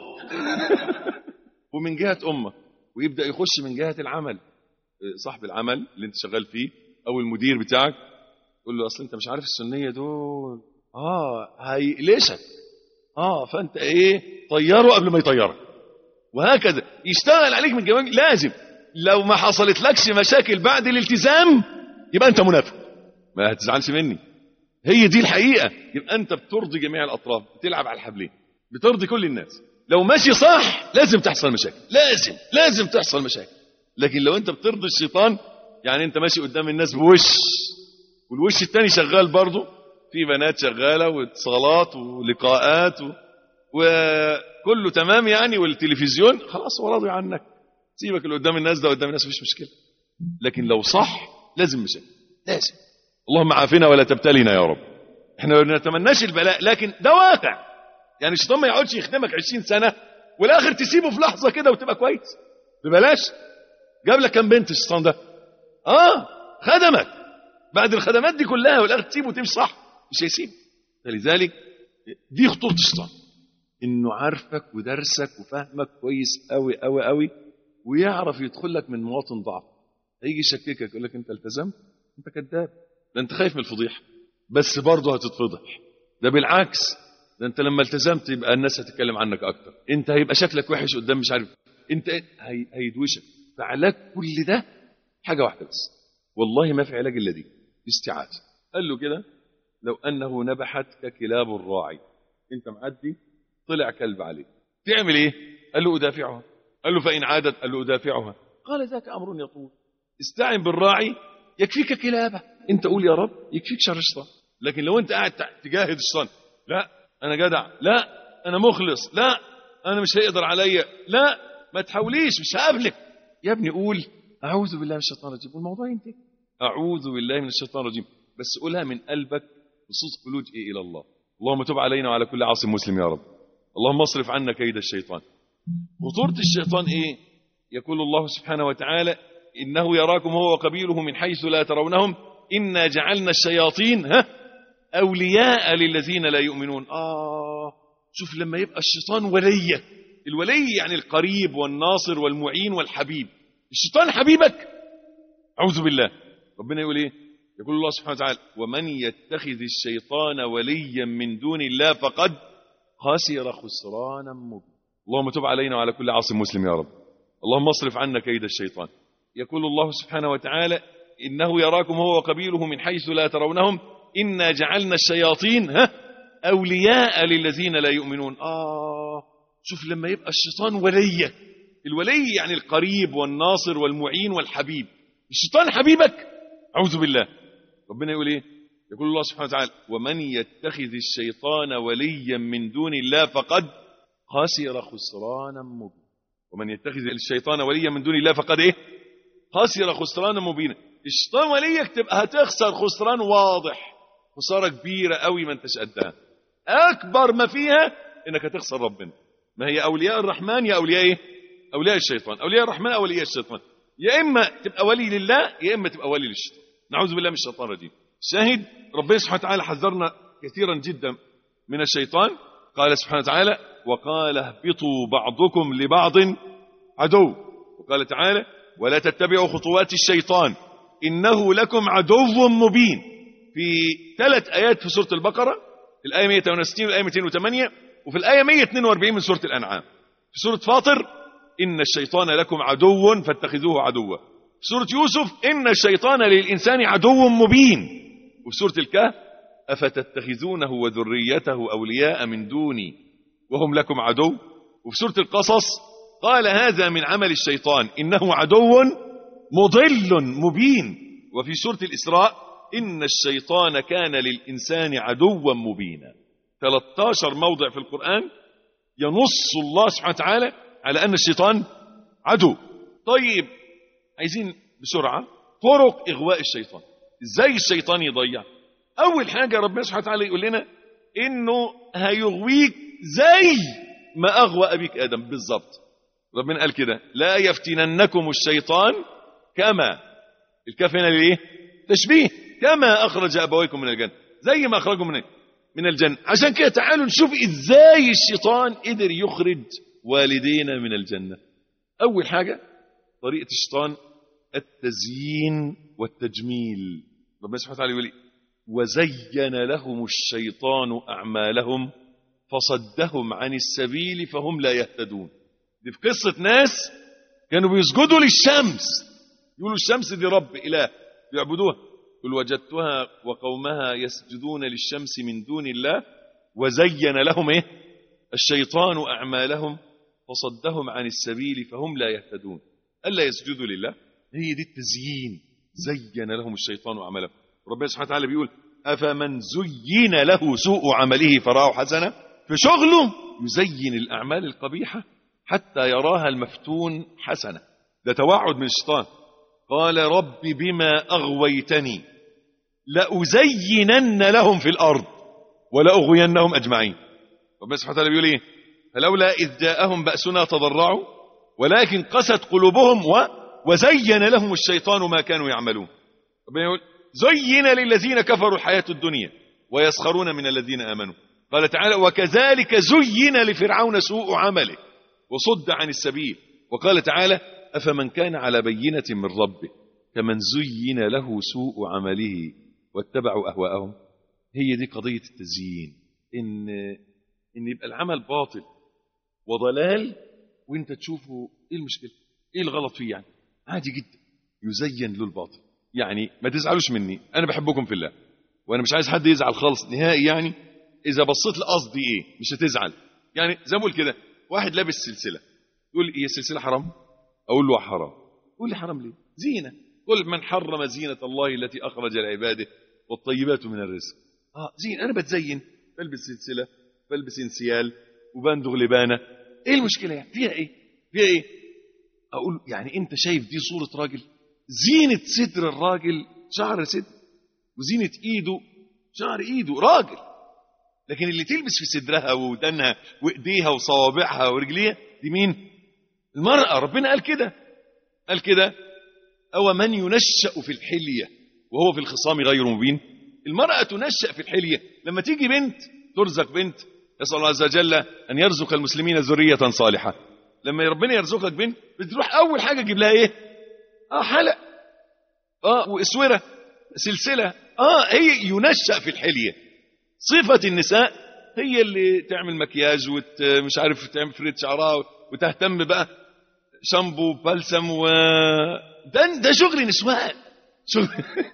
ومن جهه امك، ويبدا يخش من جهه العمل، صاحب العمل اللي انت شغال فيه او المدير بتاعك، يقول له اصل انت مش عارف السنيه دول هيقلشك، فانت ايه، طيره قبل ما يطيرك، وهكذا يشتغل عليك من جوانب. لازم لو ما حصلت لكش مشاكل بعد الالتزام يبقى انت منافق، ما هتزعلش مني، هي دي الحقيقه. يبقى انت بترضي جميع الاطراف، بتلعب على الحبلين، بترضي كل الناس. لو ماشي صح لازم تحصل مشاكل، لازم تحصل مشاكل. لكن لو انت بترضي الشيطان، يعني انت ماشي قدام الناس بوش والوش التاني شغال برضه، في بنات شغاله واتصالات ولقاءات وكله تمام يعني، والتلفزيون خلاص هو راضي عنك، سيبك اللي قدام الناس ده قدام الناس مفيش مشكله. لكن لو صح لازم مشاكل، لازم. اللهم عافنا ولا تبتلينا يا رب. احنا ما نتمناش البلاء، لكن ده واقع. يعني الشيطان ما يقعدش يخدمك 20 سنه والاخر تسيبه في لحظه كده وتبقى كويس ببلاش. جاب لك كام بنت الشيطان ده؟ خدمك بعد الخدمات دي كلها والاخر تسيبه وتمشي صح، مش هيسيب. فلذلك دي خطوره الشيطان، انه عارفك ودرسك وفهمك كويس قوي قوي قوي، ويعرف يدخل لك من مواطن ضعف. هيجي يشككك يقول لك انت التزمت، انت كذاب، ده انت خايف من الفضيحه، بس برضه هتتفضح. ده بالعكس، ده انت لما التزمت يبقى الناس هتتكلم عنك اكتر، انت هيبقى شكلك وحش قدام مش عارف، انت هيدوشك. فعلاج كل ده حاجه واحده بس، والله ما في علاج الا دي، استعاذه. قال له كده لو انه نبحتك كلاب الراعي، انت معدي طلع كلب عليك، تعمل ايه؟ قال له ادافعها. قال له فان عادت؟ قال له ادافعها. قال ذاك امر يطول، استعن بالراعي يكفيك كلابه. انت قول يا رب يكفيك شر الشيطان. لكن لو انت قاعد تجاهد الشيطان، لا انا جدع، لا انا مخلص، لا انا مش هيقدر عليا، لا ما تحاوليش مش هقابلك، يا ابني قول اعوذ بالله من الشيطان الرجيم والموضوع ينتهي. اعوذ بالله من الشيطان الرجيم، بس قولها من قلبك بصدق لجئ الى الله. اللهم تب علينا وعلى كل عاصم مسلم يا رب. اللهم اصرف عنا كيد الشيطان. خطورة الشيطان ايه؟ يقول الله سبحانه وتعالى إنه يراكم هو وقبيله من حيث لا ترونهم إنا جعلنا الشياطين أولياء للذين لا يؤمنون. شوف لما يبقى الشيطان وليك، الولي يعني القريب والناصر والمعين والحبيب، الشيطان حبيبك، أعوذ بالله. ربنا يقول إيه؟ يقول الله سبحانه وتعالى ومن يتخذ الشيطان وليا من دون الله فقد خسر خسرانا مبينا. اللهم تب علينا وعلى كل عاصم مسلم يا رب. اللهم اصرف عنا كيد الشيطان. يقول الله سبحانه وتعالى إنه يراكم هو وقبيله من حيث لا ترونهم إنا جعلنا الشياطين أولياء للذين لا يؤمنون. شوف لما يبقى الشيطان وليك، الولي يعني القريب والناصر والمعين والحبيب، الشيطان حبيبك، أعوذ بالله. ربنا يقول إيه؟ يقول الله سبحانه وتعالى ومن يتخذ الشيطان وليا من دون الله فقد خسر خسرانا مبينا. ومن يتخذ الشيطان وليا من دون الله فقد إيه؟ خسر خسرانا مبينا. الشيطان وليك تبقى هتخسر خسران واضح، خسارة كبيرة قوي ما انتش قدها. أكبر ما فيها إنك هتخسر ربنا. ما هي أولياء الرحمن يا أولياء إيه؟ أولياء الشيطان. أولياء الرحمن أولياء الشيطان، يا إما تبقى ولي لله يا إما تبقى ولي للشيطان. نعوذ بالله من الشيطان الرجيم. شاهد ربنا سبحانه وتعالى حذرنا كثيرا جدا من الشيطان. قال سبحانه وتعالى وقال اهبطوا بعضكم لبعض عدو. وقال تعالى ولا تتبعوا خطوات الشيطان إنه لكم عدو مبين. في 3 آيات في سورة البقرة، الآية 168 والآية 208 وفي الآية 142 من سورة الأنعام. في سورة فاطر إن الشيطان لكم عدو فاتخذوه عدوا. في سورة يوسف إن الشيطان للإنسان عدو مبين. وفي سورة الكهف أفتتخذونه وذريته أولياء من دوني وهم لكم عدو. وفي سورة القصص قال هذا من عمل الشيطان إنه عدو مضل مبين. وفي سورة الإسراء إن الشيطان كان للإنسان عدوا مبينا. 13 موضع في القرآن ينص الله سبحانه وتعالى على أن الشيطان عدو. طيب عايزين بسرعة طرق إغواء الشيطان، إزاي الشيطان يضيع. أول حاجة ربنا سبحانه وتعالى يقول لنا إنه هيغويك زي ما أغوى أبيك آدم بالضبط. ربنا قال كده لا يفتننكم الشيطان كما، الكاف هنا ليه؟ تشبيه، كما أخرج أبويكم من الجنة، زي ما أخرجوا من الجنة. عشان كده تعالوا نشوف إزاي الشيطان قدر يخرج والدينا من الجنة. أول حاجة طريقة الشيطان التزيين والتجميل. ربنا سبحانه وتعالى يقول وزين لهم الشيطان أعمالهم فصدهم عن السبيل فهم لا يهتدون. دي في قصة ناس كانوا بيسجدوا للشمس، يقولوا الشمس دي رب إله يعبدوها. قل وجدتها وقومها يسجدون للشمس من دون الله وزين لهم إيه؟ الشيطان أعمالهم فصدهم عن السبيل فهم لا يهتدون. ألا يسجدوا لله، هي دي التزيين. زين لهم الشيطان أعمالهم. ربنا سبحانه وتعالى بيقول أفمن زين له سوء عمله فراه حسنة، في شغله يزين الأعمال القبيحة حتى يراها المفتون حسنة. ده توعد من الشيطان. قال رب بما أغويتني لأزينن لهم في الأرض ولأغوينهم أجمعين. ربنا سبحانه وتعالى بيقول إيه؟ فلولا إذ جاءهم بأسنا تضرعوا ولكن قست قلوبهم وزين لهم الشيطان ما كانوا يعملون. ربنا يقول زين للذين كفروا الحياة الدنيا ويسخرون من الذين آمنوا. قال تعالى وكذلك زين لفرعون سوء عمله وصد عن السبيل. وقال تعالى أفمن كان على بينة من ربه كمن زين له سوء عمله واتبعوا أهواءهم. هي دي قضية التزيين، إن يبقى العمل باطل وضلال وانت تشوفه ايه المشكلة، ايه الغلط فيه، يعني عادي جدا يزين له الباطل. يعني ما تزعلوش مني، انا بحبكم في الله وانا مش عايز حد يزعل خالص نهائي. يعني اذا بصيت لقصدي ايه مش هتزعل. يعني زي ما اقول كده واحد لابس سلسلة يقول هي السلسلة حرام، اقول له حرام. يقول لي حرام ليه؟ زينة. قل من حرم زينة الله التي اخرج لعباده والطيبات من الرزق. زين، انا بتزين، بلبس سلسلة، بلبس انسيال وبندغ لبانة، ايه المشكلة يعني؟ فيها ايه؟ اقول يعني انت شايف دي صورة راجل؟ زينة صدر الراجل شعر صدر، وزينة ايده شعر ايده راجل. لكن اللي تلبس في صدرها ودنها وايديها وصوابعها ورجليها دي مين؟ المرأة. ربنا قال كده أو من ينشأ في الحلية وهو في الخصام غير مبين. المرأة تنشأ في الحلية. لما تيجي بنت ترزق بنت، يسأل الله عز وجل أن يرزق المسلمين ذرية صالحة. لما ربنا يرزقك بنت بتروح أول حاجة تجيب لها إيه؟ حلق، وإسورة، سلسلة. هي ينشأ في الحلية. صفة النساء هي اللي تعمل مكياج ومش عارف تعمل فريد شعرها وتهتم بقى شامبو بلسم ده شغل نسوان. شغل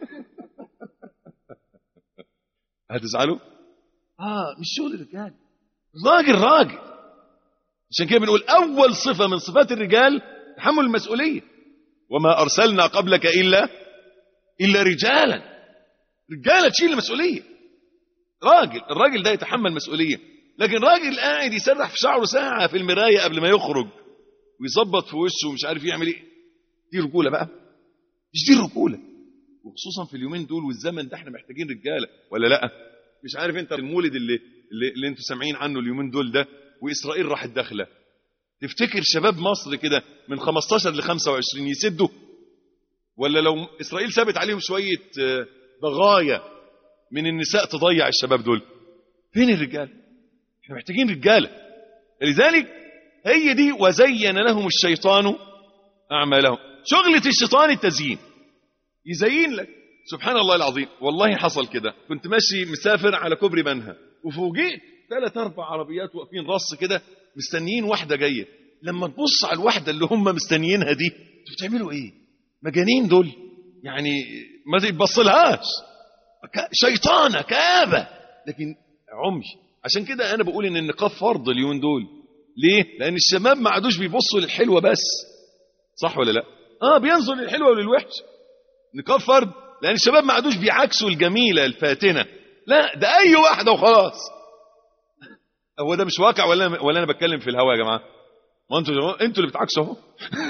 هتزعلوا؟ مش شغل الرجال. راجل. عشان كده بنقول أول صفة من صفات الرجال تحمل المسؤولية. وما أرسلنا قبلك إلا رجالا تشيل المسؤولية. الراجل ده يتحمل مسؤولية. لكن راجل قاعد يسرح في شعره ساعة في المراية قبل ما يخرج ويظبط في وشه ومش عارف يعمل ايه، دي رجولة بقى؟ مش دي الرجولة. وخصوصا في اليومين دول والزمن ده احنا محتاجين رجالة ولا لا؟ مش عارف انت المولد اللي انتوا سامعين عنه اليومين دول ده، وإسرائيل راحت داخله، تفتكر شباب مصر كده من 15 ل 25 يسدوا؟ ولا لو إسرائيل سابت عليهم شوية بغايا من النساء تضيع الشباب دول؟ فين الرجال؟ احنا محتاجين رجالة. لذلك هي دي وزين لهم الشيطان أعمالهم. شغلة الشيطان التزيين، يزين لك. سبحان الله العظيم، والله حصل كده. كنت ماشي مسافر على كوبري بنها وفوجئت 3-4 عربيات واقفين رص كده مستنيين واحدة جاية. لما تبص على الواحدة اللي هم مستنيينها دي، انتوا بتعملوا ايه؟ مجانين دول يعني، ما تبصلهاش. شيطانة كآبة، لكن عمي. عشان كده انا بقول ان النقاب فرض اليومين دول. ليه؟ لان الشباب ما عادوش بيبصوا للحلوة بس، صح ولا لا؟ بينظر للحلوة وللوحش. نقاب فرض لان الشباب ما عادوش بيعكسوا الجميلة الفاتنة، لا ده اي واحدة وخلاص. هو ده مش واقع ولا انا بتكلم في الهوا يا جماعة؟ ما انتوا اللي بتعكسوا اهو.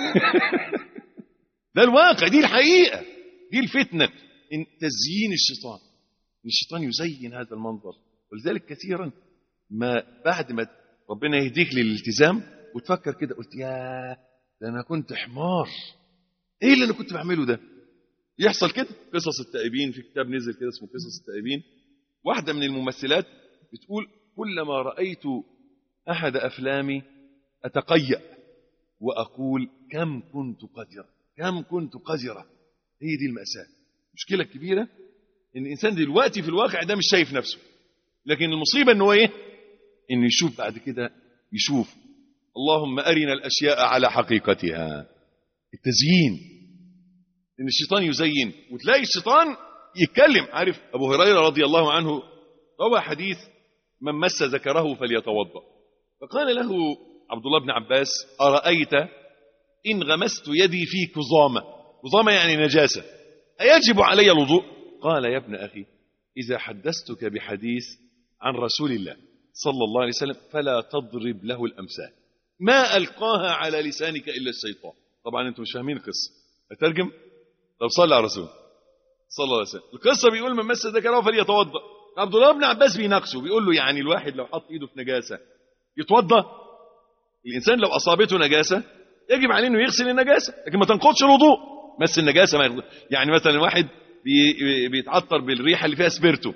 ده الواقع، دي الحقيقة، دي الفتنة. إن تزيين الشيطان، إن الشيطان يزين هذا المنظر. ولذلك كثيرا ما بعد ما ربنا يهديك للالتزام وتفكر كده، قلت يا ده أنا كنت حمار، إيه اللي أنا كنت بعمله ده؟ يحصل كده. قصص التائبين، في كتاب نزل كده اسمه قصص التائبين، واحدة من الممثلات بتقول كلما رأيت أحد أفلامي أتقيأ وأقول كم كنت قذرة. هي دي المأساة. المشكلة الكبيرة إن الإنسان دلوقتي في الواقع ده مش شايف نفسه، لكن المصيبة إنه إيه؟ إنه يشوف بعد كده، يشوف. اللهم أرنا الأشياء على حقيقتها. التزيين، إن الشيطان يزين، وتلاقي الشيطان يتكلم. عارف أبو هريرة رضي الله عنه روى حديث من مس ذكره فليتوضأ. فقال له عبد الله بن عباس أرأيت إن غمست يدي في كظامة يعني نجاسة، أيجب علي الوضوء؟ قال يا ابن أخي إذا حدثتك بحديث عن رسول الله صلى الله عليه وسلم فلا تضرب له الأمثال، ما ألقاها على لسانك إلا الشيطان. طبعا أنتم مش فاهمين القصة، أترجم؟ طب صلى على رسول صلى الله عليه وسلم. القصة بيقول من مس ذكره فليتوضأ. عبد الله بن عباس بيناقشه، بيقول له يعني الواحد لو حط إيده في نجاسة يتوضأ؟ الإنسان لو أصابته نجاسة يجب عليه إنه يغسل النجاسة، لكن ما تنقضش الوضوء. مس النجاسة ما يعني مثلا واحد بيتعطر بالريحة اللي فيها سبيرتو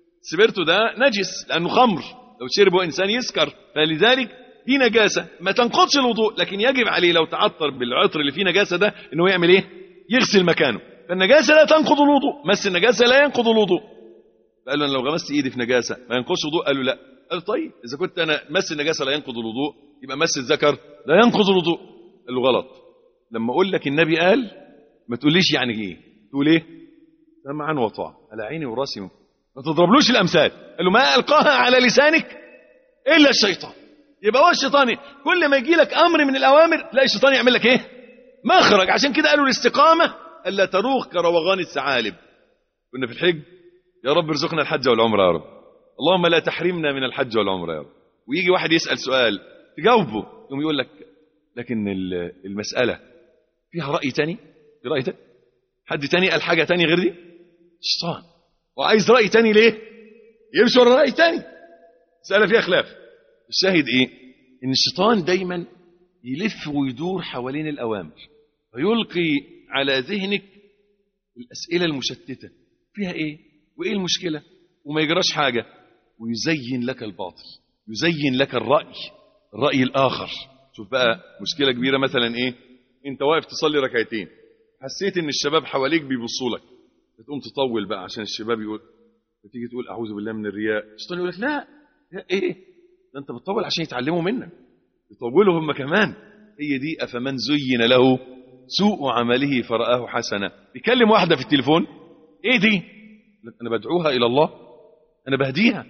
ده نجس لأنه خمر، لو شربه إنسان يسكر، فلذلك دي نجاسة ما تنقضش الوضوء، لكن يجب عليه لو تعطر بالعطر اللي فيه نجاسة ده إنه يعمل إيه؟ يغسل مكانه. فالنجاسة لا تنقض الوضوء، مس النجاسة لا ينقض الوضوء. فقال له أنا لو غمست إيدي في نجاسة ما ينقضش الوضوء؟ قال له لا. قال له طيب إذا كنت أنا مس النجاسة لا ينقض الوضوء يبقى مس الذكر لا ينقض الوضوء. قال له غلط. لما أقول لك النبي قال ما تقوليش يعني إيه، تقول إيه؟ سمعا وطاعة، على عيني وراسي، ما تضربلوش الأمثال. قال له ما ألقاها على لسانك إلا الشيطان. يبقى هو الشيطان كل ما يجي لك أمر من الأوامر تلاقي الشيطان يعمل لك إيه؟ مخرج. عشان كده قالوا الاستقامة ألا تروخ كروغان الثعالب. كنا في الحج، يا رب ارزقنا الحج والعمرة يا رب، اللهم لا تحرمنا من الحج والعمرة يا رب. ويجي واحد يسأل سؤال تجاوبه يقوم يقول لك لكن المسألة فيها رأي تاني، في رأي تاني، حد تاني قال حاجة تاني غير دي. الشيطان وعايز رأي تاني ليه؟ يمشي ورا رأي تاني، مسألة فيها خلاف. الشاهد ايه؟ ان الشيطان دايما يلف ويدور حوالين الأوامر ويلقي على ذهنك الأسئلة المشتتة فيها إيه وإيه المشكلة وما يجراش حاجة، ويزين لك الباطل، يزين لك الرأي الآخر. شوف بقى مشكلة كبيرة مثلا إيه، أنت واقف تصلي ركعتين، حسيت إن الشباب حواليك بيبصوا لك، بتقوم تطول بقى عشان الشباب يقول، بتيجي تقول أعوذ بالله من الرياء، الشيطان يقول لك لا إيه ده أنت بتطول عشان يتعلموا منك، يطولوا هم كمان. هي دي أفمن زين له سوء عمله فرآه حسنا. بيكلم واحدة في التليفون، إيه دي؟ أنا بدعوها إلى الله، أنا بهديها.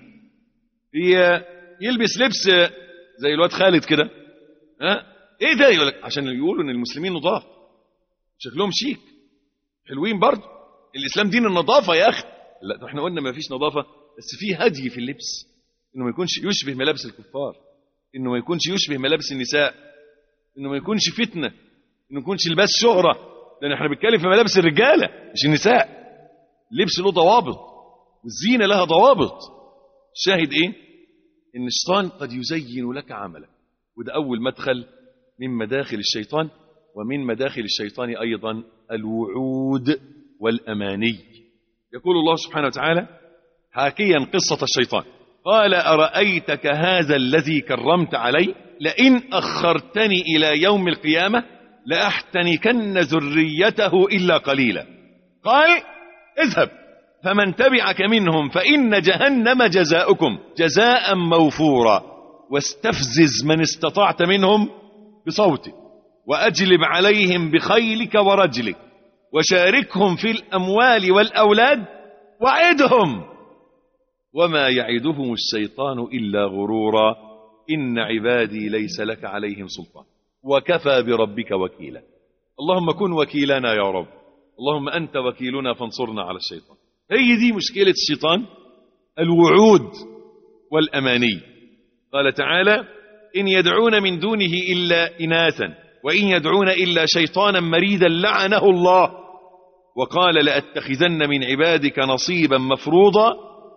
هي يلبس لبس زي الواد خالد كده، إيه ده؟ يقول لك عشان يقولوا إن المسلمين نضاف، شكلهم شيك حلوين برضه، الإسلام دين النظافة يا أخي. لا احنا قلنا ما فيش نظافة، بس في هدي في اللبس، إنه ما يكونش يشبه ملابس الكفار، إنه ما يكونش يشبه ملابس النساء، إنه ما يكونش فتنة، إنه ما يكونش لباس شهرة، لأن احنا بنتكلم في ملابس الرجالة مش النساء. اللبس له ضوابط والزينة لها ضوابط. الشاهد إيه؟ إن الشيطان قد يزين لك عملك، وده أول مدخل من مداخل الشيطان. ومن مداخل الشيطان أيضا الوعود والأماني. يقول الله سبحانه وتعالى حاكيا قصة الشيطان، قال أرأيتك هذا الذي كرمت علي لئن أخرتني إلى يوم القيامة لأحتنكن ذريته إلا قليلا. قال اذهب فمن تبعك منهم فإن جهنم جزاؤكم جزاء موفورا واستفزز من استطعت منهم بصوتك وأجلب عليهم بخيلك ورجلك وشاركهم في الأموال والأولاد وعدهم وما يعدهم الشيطان إلا غرورا إن عبادي ليس لك عليهم سلطان وكفى بربك وكيلا. اللهم كن وكيلنا يا رب، اللهم أنت وكيلنا فانصرنا على الشيطان. هي دي مشكلة الشيطان، الوعود والأماني. قال تعالى إن يدعون من دونه إلا إناثا وإن يدعون إلا شيطانا مريدا لعنه الله وقال لأتخذن من عبادك نصيبا مفروضا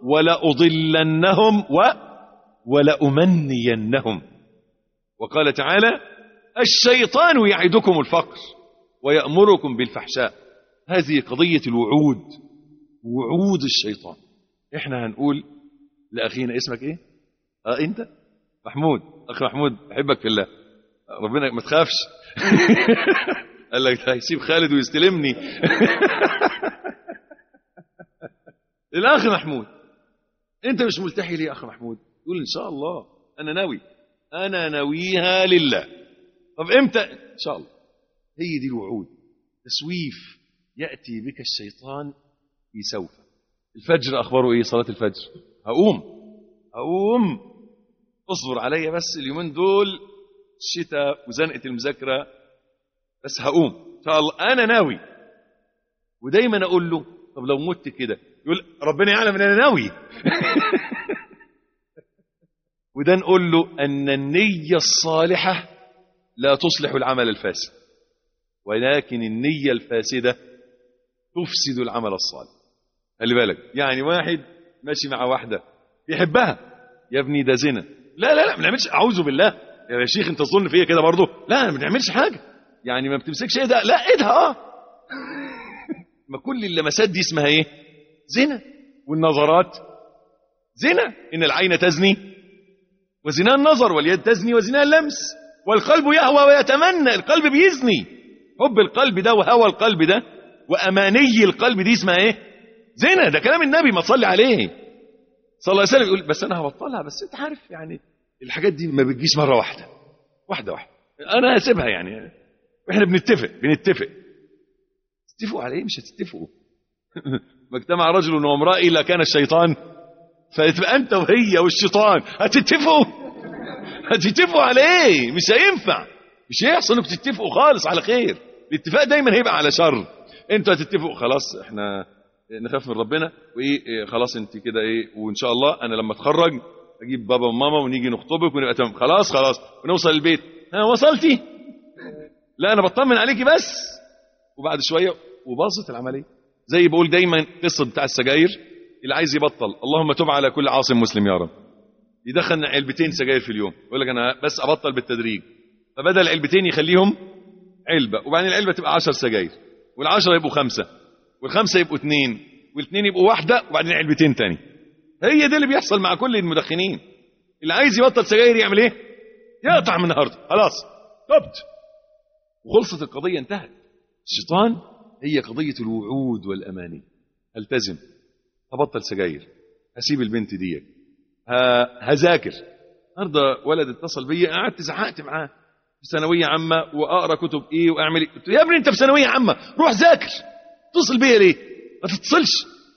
ولأضلنهم ولأمنينهم. وقال تعالى الشيطان يعدكم الفقر ويأمركم بالفحشاء. هذه قضية الوعود، وعود الشيطان. احنا هنقول لأخينا اسمك ايه؟ انت محمود، اخ محمود احبك في الله، ربنا ما تخافش. قال لك هيسيب خالد ويستلمني. الاخ محمود، انت مش ملتحي ليه يا اخ محمود؟ يقول ان شاء الله انا ناوي، انا ناويها لله. طب امتى؟ ان شاء الله. هي دي الوعود. تسويف يأتي بك الشيطان في سوف. الفجر اخباره ايه؟ صلاة الفجر هقوم اصبر عليا بس اليومين دول الشتاء وزنقة المذاكرة، بس هقوم ان شاء الله انا ناوي. ودايما اقول له طب لو مت كده؟ يقول ربنا يعلم ان انا ناوي. وده نقول له ان النية الصالحة لا تصلح العمل الفاسد، ولكن النية الفاسدة تفسد العمل الصالح. خلي بالك، يعني واحد ماشي مع واحدة يحبها، يا ابني ده زنا، لا ما بنعملش، اعوذ بالله يا شيخ انت تظن فيا كده برضه؟ لا ما بنعملش حاجة، يعني ما بتمسكش ايدها، لا ايدها ما كل اللمسات دي اسمها ايه؟ زنا. والنظرات زنا، ان العين تزني وزنا النظر واليد تزني وزنا اللمس والقلب يهوى ويتمنى. القلب بيزني، حب القلب ده وهوى القلب ده وأماني القلب دي اسمها ايه؟ زنا. ده كلام النبي ما تصلي عليه صلى الله عليه وسلم. يقول بس انا هبطلها، بس انت عارف يعني الحاجات دي ما بتجيش مرة واحدة انا هسيبها يعني. واحنا بنتفق تتفقوا على ايه؟ مش هتتفقوا. ما اجتمع رجل وامرأة الا كان الشيطان، فتبقى انت وهي والشيطان هتتفقوا على ايه؟ مش هينفع، مش هيحصل انكم تتفقوا خالص على خير. الاتفاق دايما هيبقى على شر. انتوا هتتفقوا خلاص احنا نخاف من ربنا وايه، خلاص انت كده ايه، وان شاء الله انا لما اتخرج اجيب بابا وماما ونيجي نخطبك ونبقى تمام. خلاص ونوصل البيت، ها وصلتي؟ لا انا بطمن عليكي بس. وبعد شويه وباظت العمليه. زي بقول دايما قصه بتاع السجاير، اللي عايز يبطل اللهم تب على كل عاصم مسلم يا رب، يدخل علبتين سجاير في اليوم، يقول لك انا بس ابطل بالتدريج، فبدل علبتين يخليهم علبه، وبعدين العلبه تبقى 10 سجاير، وال10 يبقوا 5 وال5 يبقوا 2 وال2 يبقوا 1 وبعدين علبتين تاني. هي ده اللي بيحصل مع كل المدخنين. اللي عايز يبطل سجاير يعمل ايه؟ يقطع من النهارده، خلاص تبت وخلصت القضيه، انتهت. الشيطان هي قضيه الوعود والاماني. التزم، هبطل سجاير، هسيب البنت دي، هذاكر. النهارده ولد اتصل بيا، قعدت زعقت معاه في ثانويه عامه واقرا كتب ايه واعمل ايه. قلت له يا ابني انت في ثانويه عامه، روح ذاكر. اتصل بيا ليه؟ ما تتصلش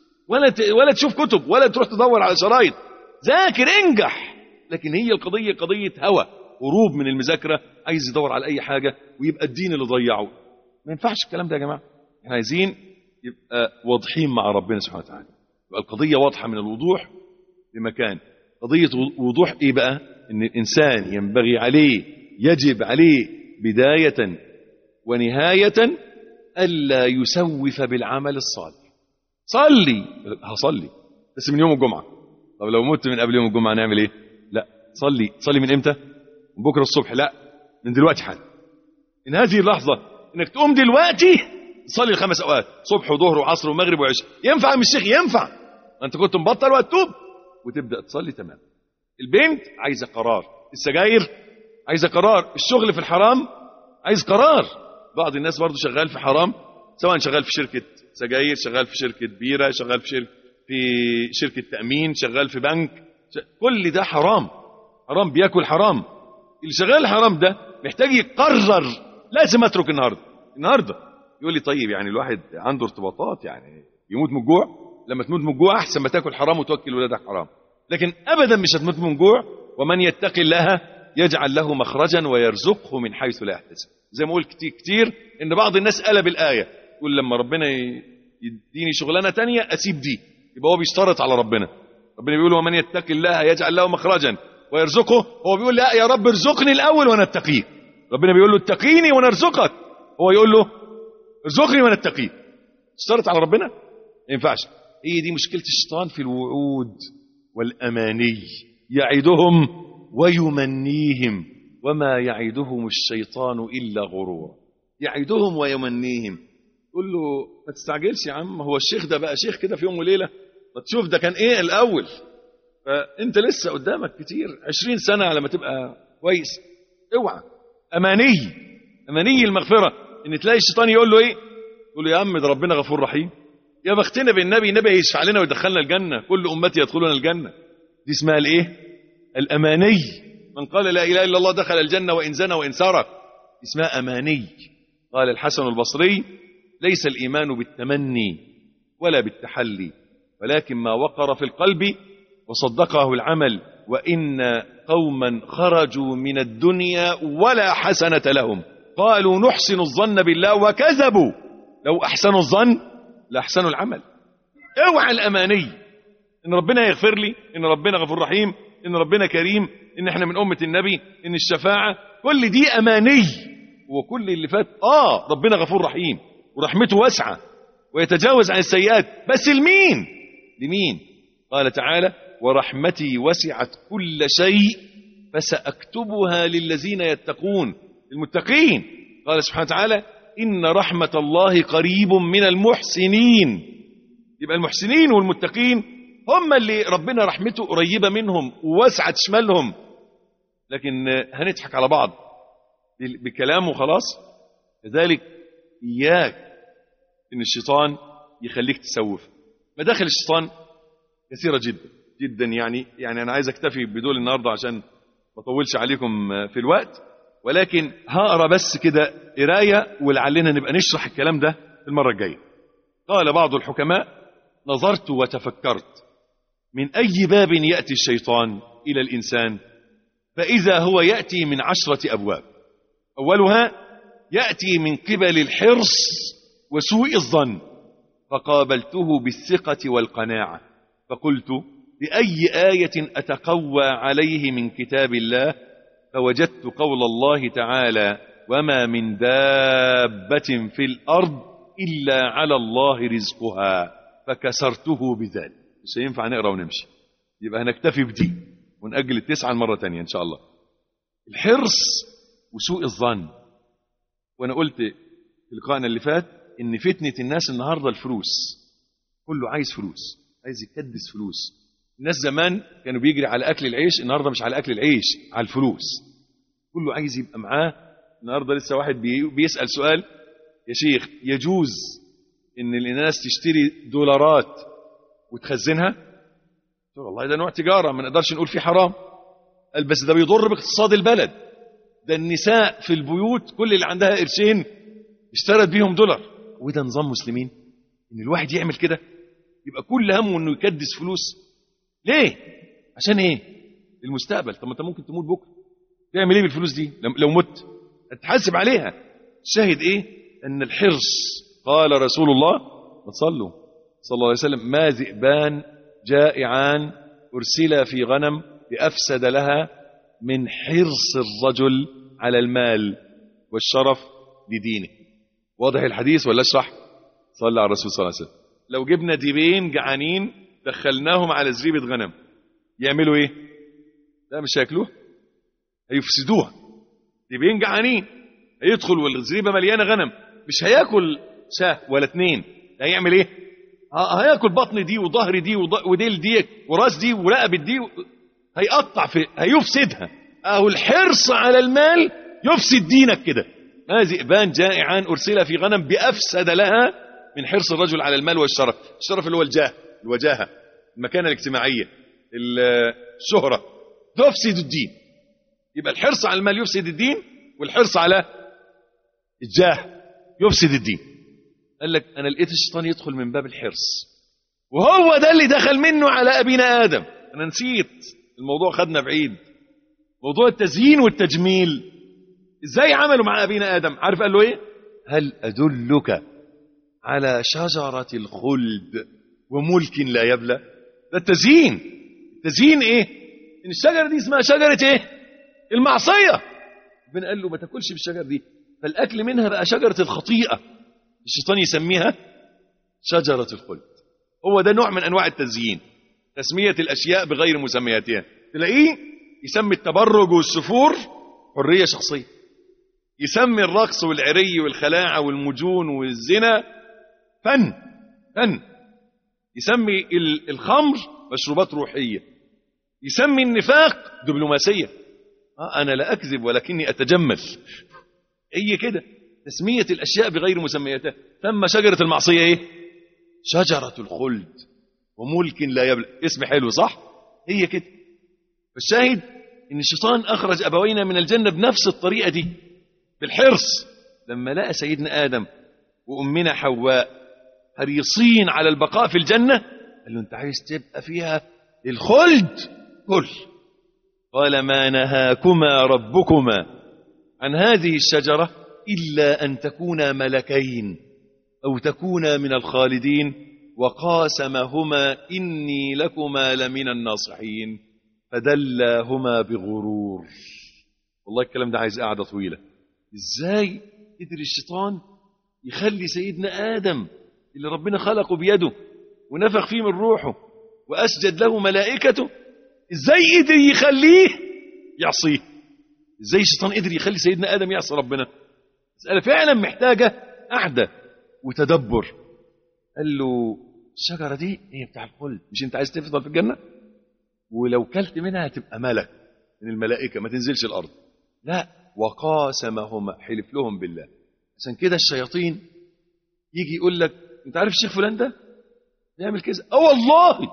ولا تشوف كتب ولا تروح تدور على شرايط. ذاكر، انجح. لكن هي القضيه قضيه هوى، هروب من المذاكره، عايز يدور على اي حاجه ويبقى الدين اللي ضيعه. ما ينفعش الكلام ده يا جماعه. احنا عايزين يبقى واضحين مع ربنا سبحانه وتعالى، يبقى القضيه واضحه من الوضوح لمكان. قضيه وضوح ايه بقى؟ ان الانسان ينبغي عليه، يجب عليه بدايه ونهايه الا يسوف بالعمل الصالح. صلي، هصلي بس من يوم الجمعه. طب لو مت من قبل يوم الجمعه نعمل ايه؟ لا، صلي من امتى؟ من بكره الصبح؟ لا، من دلوقتي حالا. من هذه اللحظه انك تقوم دلوقتي تصلي ال5 اوقات، صبح وظهر وعصر ومغرب وعشاء. ينفع مش شيخ؟ ينفع. انت كنت مبطل وهتتوب وتبدا تصلي. تمام. البنت عايزه قرار، السجاير عايزه قرار، الشغل في الحرام عايز قرار. بعض الناس برضو شغال في حرام، سواء شغال في شركه سجاير، شغال في شركه بيره، شغال في شركه تامين، شغال في بنك. كل ده حرام، حرام، بياكل حرام. اللي شغال الحرام ده محتاج يقرر لازم اترك النهارده. يقول لي طيب يعني الواحد عنده ارتباطات، يعني يموت من الجوع؟ لما تموت من الجوع احسن ما تاكل حرام وتوكل ولادك حرام. لكن ابدا مش هتموت من الجوع. ومن يتق الله يجعل له مخرجا ويرزقه من حيث لا يحتسب. زي ما اقول كتير ان بعض الناس قلب الايه، يقول لما ربنا يديني شغلانه تانية اسيب دي، يبقى هو بيشترط على ربنا. ربنا بيقول ومن يتق الله يجعل له مخرجا ويرزقه، هو بيقول لا يا رب ارزقني الاول وانا اتقيك. ربنا بيقول له اتقيني وانا ارزقك، هو يقول له ارزقني وانا اتقيك. اشترط على ربنا؟ ما ينفعش. هي دي مشكله الشيطان في الوعود والاماني، يعدهم ويمنيهم وما يعدهم الشيطان الا غرورا. يعدهم ويمنيهم. قول له ما تستعجلش يا عم، هو الشيخ ده بقى شيخ كده في يوم وليله؟ ما تشوف ده كان ايه الاول. فانت لسه قدامك كتير، 20 سنه على ما تبقى كويس. اوعى. اماني المغفره، ان تلاقي الشيطان يقول له ايه؟ يقول له يا عم ده ربنا غفور رحيم، يا بختنا بالنبي، النبي هيشفع لنا ويدخلنا الجنه، كل امتي يدخلون الجنه. دي اسمها الايه؟ الاماني. من قال لا اله الا الله دخل الجنه وان زنى وان سرق. اسمها اماني. قال الحسن البصري ليس الايمان بالتمني ولا بالتحلي، ولكن ما وقر في القلب وصدقه العمل. وإن قوما خرجوا من الدنيا ولا حسنة لهم، قالوا نحسن الظن بالله وكذبوا، لو أحسنوا الظن لأحسنوا العمل. اوعى الأماني إن ربنا يغفر لي، إن ربنا غفور رحيم، إن ربنا كريم، إن احنا من أمة النبي، إن الشفاعة، كل دي أماني. وكل اللي فات ربنا غفور رحيم ورحمته واسعة ويتجاوز عن السيئات، بس لمين؟ قال تعالى ورحمتي وسعت كل شيء فسأكتبها للذين يتقون، المتقين. قال سبحانه وتعالى إن رحمة الله قريب من المحسنين. يبقى المحسنين والمتقين هم اللي ربنا رحمته قريبة منهم ووسعت شمالهم. لكن هنضحك على بعض بكلام وخلاص. لذلك إياك إن الشيطان يخليك تسوف. مداخل الشيطان كثيرة جدا يعني أنا عايز أكتفي بدول النهاردة عشان ما أطولش عليكم في الوقت، ولكن هقرأ بس كده قراية ولعلنا نبقى نشرح الكلام ده المرة الجاية. قال بعض الحكماء نظرت وتفكرت من أي باب يأتي الشيطان إلى الإنسان، فإذا هو يأتي من 10 أبواب. أولها يأتي من قبل الحرص وسوء الظن، فقابلته بالثقة والقناعة، فقلت بأي آية أتقوى عليه من كتاب الله، فوجدت قول الله تعالى وما من دابة في الأرض إلا على الله رزقها، فكسرته بذلك. مش هينفع نقرأ ونمشي، يبقى هنكتفي بدي ونأجل 9 مرة تانية إن شاء الله. الحرص وسوء الظن، وأنا قلت في لقائنا اللي فات ان فتنة الناس النهاردة الفلوس، كله عايز فلوس، عايز يكدس فلوس. الناس زمان كانوا بيجري على اكل العيش، النهاردة مش على اكل العيش، على الفلوس. كله عايز يبقى معاه. النهاردة لسه واحد بيسأل سؤال: يا شيخ يجوز ان الناس تشتري دولارات وتخزنها؟ قلت له والله ده نوع تجارة ما نقدرش نقول فيه حرام. قال بس ده بيضر باقتصاد البلد، ده النساء في البيوت كل اللي عندها قرشين اشترت بيهم دولار. وده نظام مسلمين ان الواحد يعمل كده؟ يبقى كل همه انه يكدس فلوس. ليه؟ عشان ايه؟ المستقبل. طب ما انت ممكن تموت بكره، تعمل ايه بالفلوس دي لو مت؟ هتحاسب عليها. الشاهد ايه؟ ان الحرص، قال رسول الله صلى الله عليه وسلم: ما ذئبان جائعان ارسلا في غنم بافسد لها من حرص الرجل على المال والشرف لدينه. واضح الحديث ولا اشرح؟ صلى على الرسول صلى الله عليه وسلم. لو جبنا ديبين جعانين دخلناهم على زريبة غنم يعملوا ايه؟ لا مش هياكلوها، هيفسدوها. ديبين جعانين هيدخل والزريبة مليانة غنم، مش هياكل شاه ولا اتنين، هيعمل ايه؟ هياكل بطن دي وظهر دي وديل دي وراس دي ورقبة دي، هيقطع هيفسدها. اهو الحرص على المال يفسد دينك كده. ما ذئبان جائعان ارسل في غنم بافسد لها من حرص الرجل على المال والشرف. الشرف اللي هو الوجاهه، المكانه الاجتماعيه، الشهره، تفسد الدين. يبقى الحرص على المال يفسد الدين، والحرص على الجاه يفسد الدين. قال لك انا لقيت الشيطان يدخل من باب الحرص، وهو ده اللي دخل منه على ابينا ادم. انا نسيت الموضوع، خدنا بعيد. موضوع التزيين والتجميل ازاي عملوا مع ابينا ادم؟ عارف قال له ايه؟ هل ادلك على شجرة الخلد وملك لا يبلى؟ ده التزيين. التزيين ايه؟ ان الشجرة دي اسمها شجرة ايه؟ المعصية. ربنا قال له ما تاكلش بالشجرة دي، فالاكل منها بقى شجرة الخطيئة. الشيطان يسميها شجرة الخلد. هو ده نوع من انواع التزيين، تسمية الاشياء بغير مسمياتها. تلاقيه يسمي التبرج والسفور حرية شخصية، يسمي الرقص والعري والخلاعة والمجون والزنا فن، يسمي الخمر مشروبات روحية، يسمي النفاق دبلوماسية. أنا لا أكذب ولكني أتجمل. هي كده تسمية الأشياء بغير مسمياتها. ثم شجرة المعصية إيه؟ شجرة الخلد وملك لا يبلى. اسم حلو صح؟ هي كده. فالشاهد إن الشيطان أخرج أبوينا من الجنة بنفس الطريقة دي، بالحرص. لما لقى سيدنا آدم وأمنا حواء حريصين على البقاء في الجنة، قال له أنت عايز تبقى فيها الخلد؟ كل. قال ما نهاكما ربكما عن هذه الشجرة إلا أن تكونا ملكين أو تكونا من الخالدين وقاسمهما إني لكما لمن الناصحين فدلاهما بغرور. والله الكلام ده عايز قاعدة طويلة. ازاي قدر الشيطان يخلي سيدنا آدم اللي ربنا خلقه بيده ونفخ فيه من روحه وأسجد له ملائكته، ازاي قدر يخليه يعصيه؟ ازاي الشيطان قدر يخلي سيدنا آدم يعصي ربنا؟ مسألة فعلا محتاجة قعدة وتدبر. قال له الشجرة دي هي بتاع الخلد، مش انت عايز تفضل في الجنة؟ ولو كلت منها هتبقى ملك من الملائكة ما تنزلش الأرض. لا، وقاسمهما، حلف لهم بالله. عشان كده الشياطين يجي يقول لك انت عارف الشيخ فلان ده يعمل كذا، والله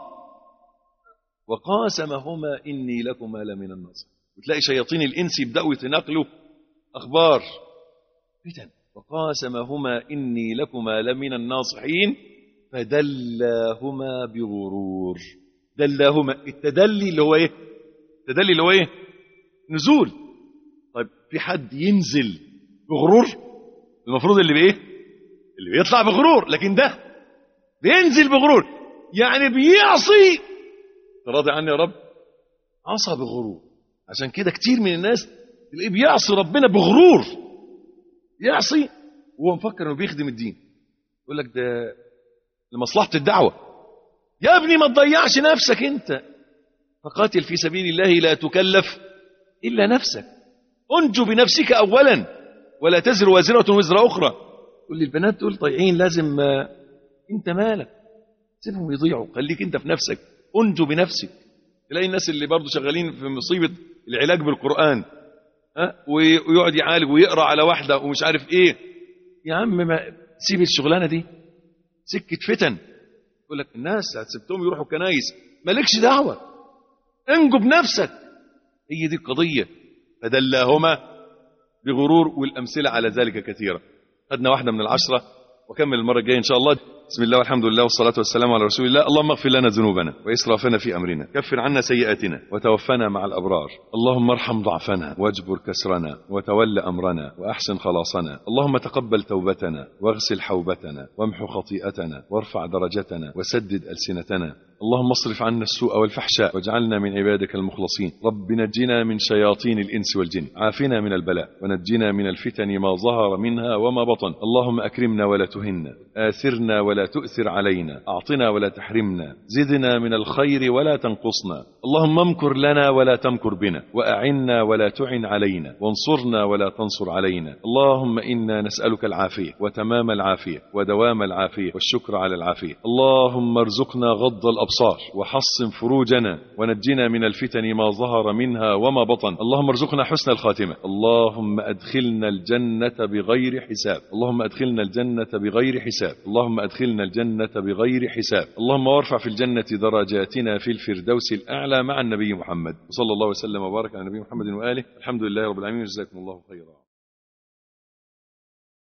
وقاسمهما إني لكما لمن الناصحين. وتلاقي شياطين الإنس يبدأوا يتناقلوا أخبار فتن. وقاسمهما إني لكما لمن الناصحين فدلاهما بغرور. دلاهما، التدلي اللي هو ايه؟ التدلي اللي هو ايه؟ نزول. طيب في حد ينزل بغرور؟ المفروض اللي بايه؟ اللي بيطلع بغرور، لكن ده بينزل بغرور، يعني بيعصي. راضي عني يا رب؟ عصى بغرور. عشان كده كتير من الناس تلاقيه بيعصي ربنا بغرور، يعصي وهو مفكر انه بيخدم الدين. يقول لك ده لمصلحة الدعوة. يا ابني ما تضيعش نفسك انت، فقاتل في سبيل الله لا تكلف إلا نفسك. انجو بنفسك أولا ولا تزر وازرة وزر أخرى. تقول لي البنات دول ضايعين، لازم انت مالك، سيبهم يضيعوا، خليك انت في نفسك، انجو بنفسك. تلاقي الناس اللي برضه شغالين في مصيبه العلاج بالقران، ويقعد يعالج ويقرا على واحده ومش عارف ايه. يا عم ما سيب الشغلانه دي، سكه فتن. يقول لك الناس هتسيبتهم يروحوا الكنايس، مالكش دعوه، انجو بنفسك. هي دي القضيه. فدلاهما بغرور، والامثله على ذلك كثيره. خدنا واحده من 10 وكمل المره الجايه ان شاء الله. بسم الله والحمد لله والصلاة والسلام على رسول الله. اللهم اغفر لنا ذنوبنا وإسرافنا في أمرنا، كفر عنا سيئاتنا وتوفنا مع الأبرار. اللهم ارحم ضعفنا واجبر كسرنا وتول أمرنا وأحسن خلاصنا. اللهم تقبل توبتنا واغسل حوبتنا وامحو خطيئتنا وارفع درجتنا وسدد ألسنتنا. اللهم اصرف عنا السوء والفحشاء واجعلنا من عبادك المخلصين. رب نجنا من شياطين الإنس والجن، عافنا من البلاء ونجنا من الفتن ما ظهر منها وما بطن. اللهم أكرمنا ولا تهنا، آثرنا ولا تؤثر علينا، أعطنا ولا تحرمنا، زدنا من الخير ولا تنقصنا. اللهم امكر لنا ولا تمكر بنا، وأعنا ولا تعن علينا، وانصرنا ولا تنصر علينا. اللهم إنا نسألك العافية وتمام العافية ودوام العافية والشكر على العافية. اللهم ارزقنا غض الأبصار وحصن فروجنا ونجنا من الفتن ما ظهر منها وما بطن. اللهم ارزقنا حسن الخاتمة. اللهم أدخلنا الجنة بغير حساب. اللهم أدخلنا الجنة بغير حساب. اللهم أدخلنا الجنة بغير حساب. اللهم وارفع في الجنة درجاتنا في الفردوس الأعلى مع النبي محمد. وصلى الله وسلم وبارك على النبي محمد وآله. الحمد لله رب العالمين. جزاكم الله خيرا.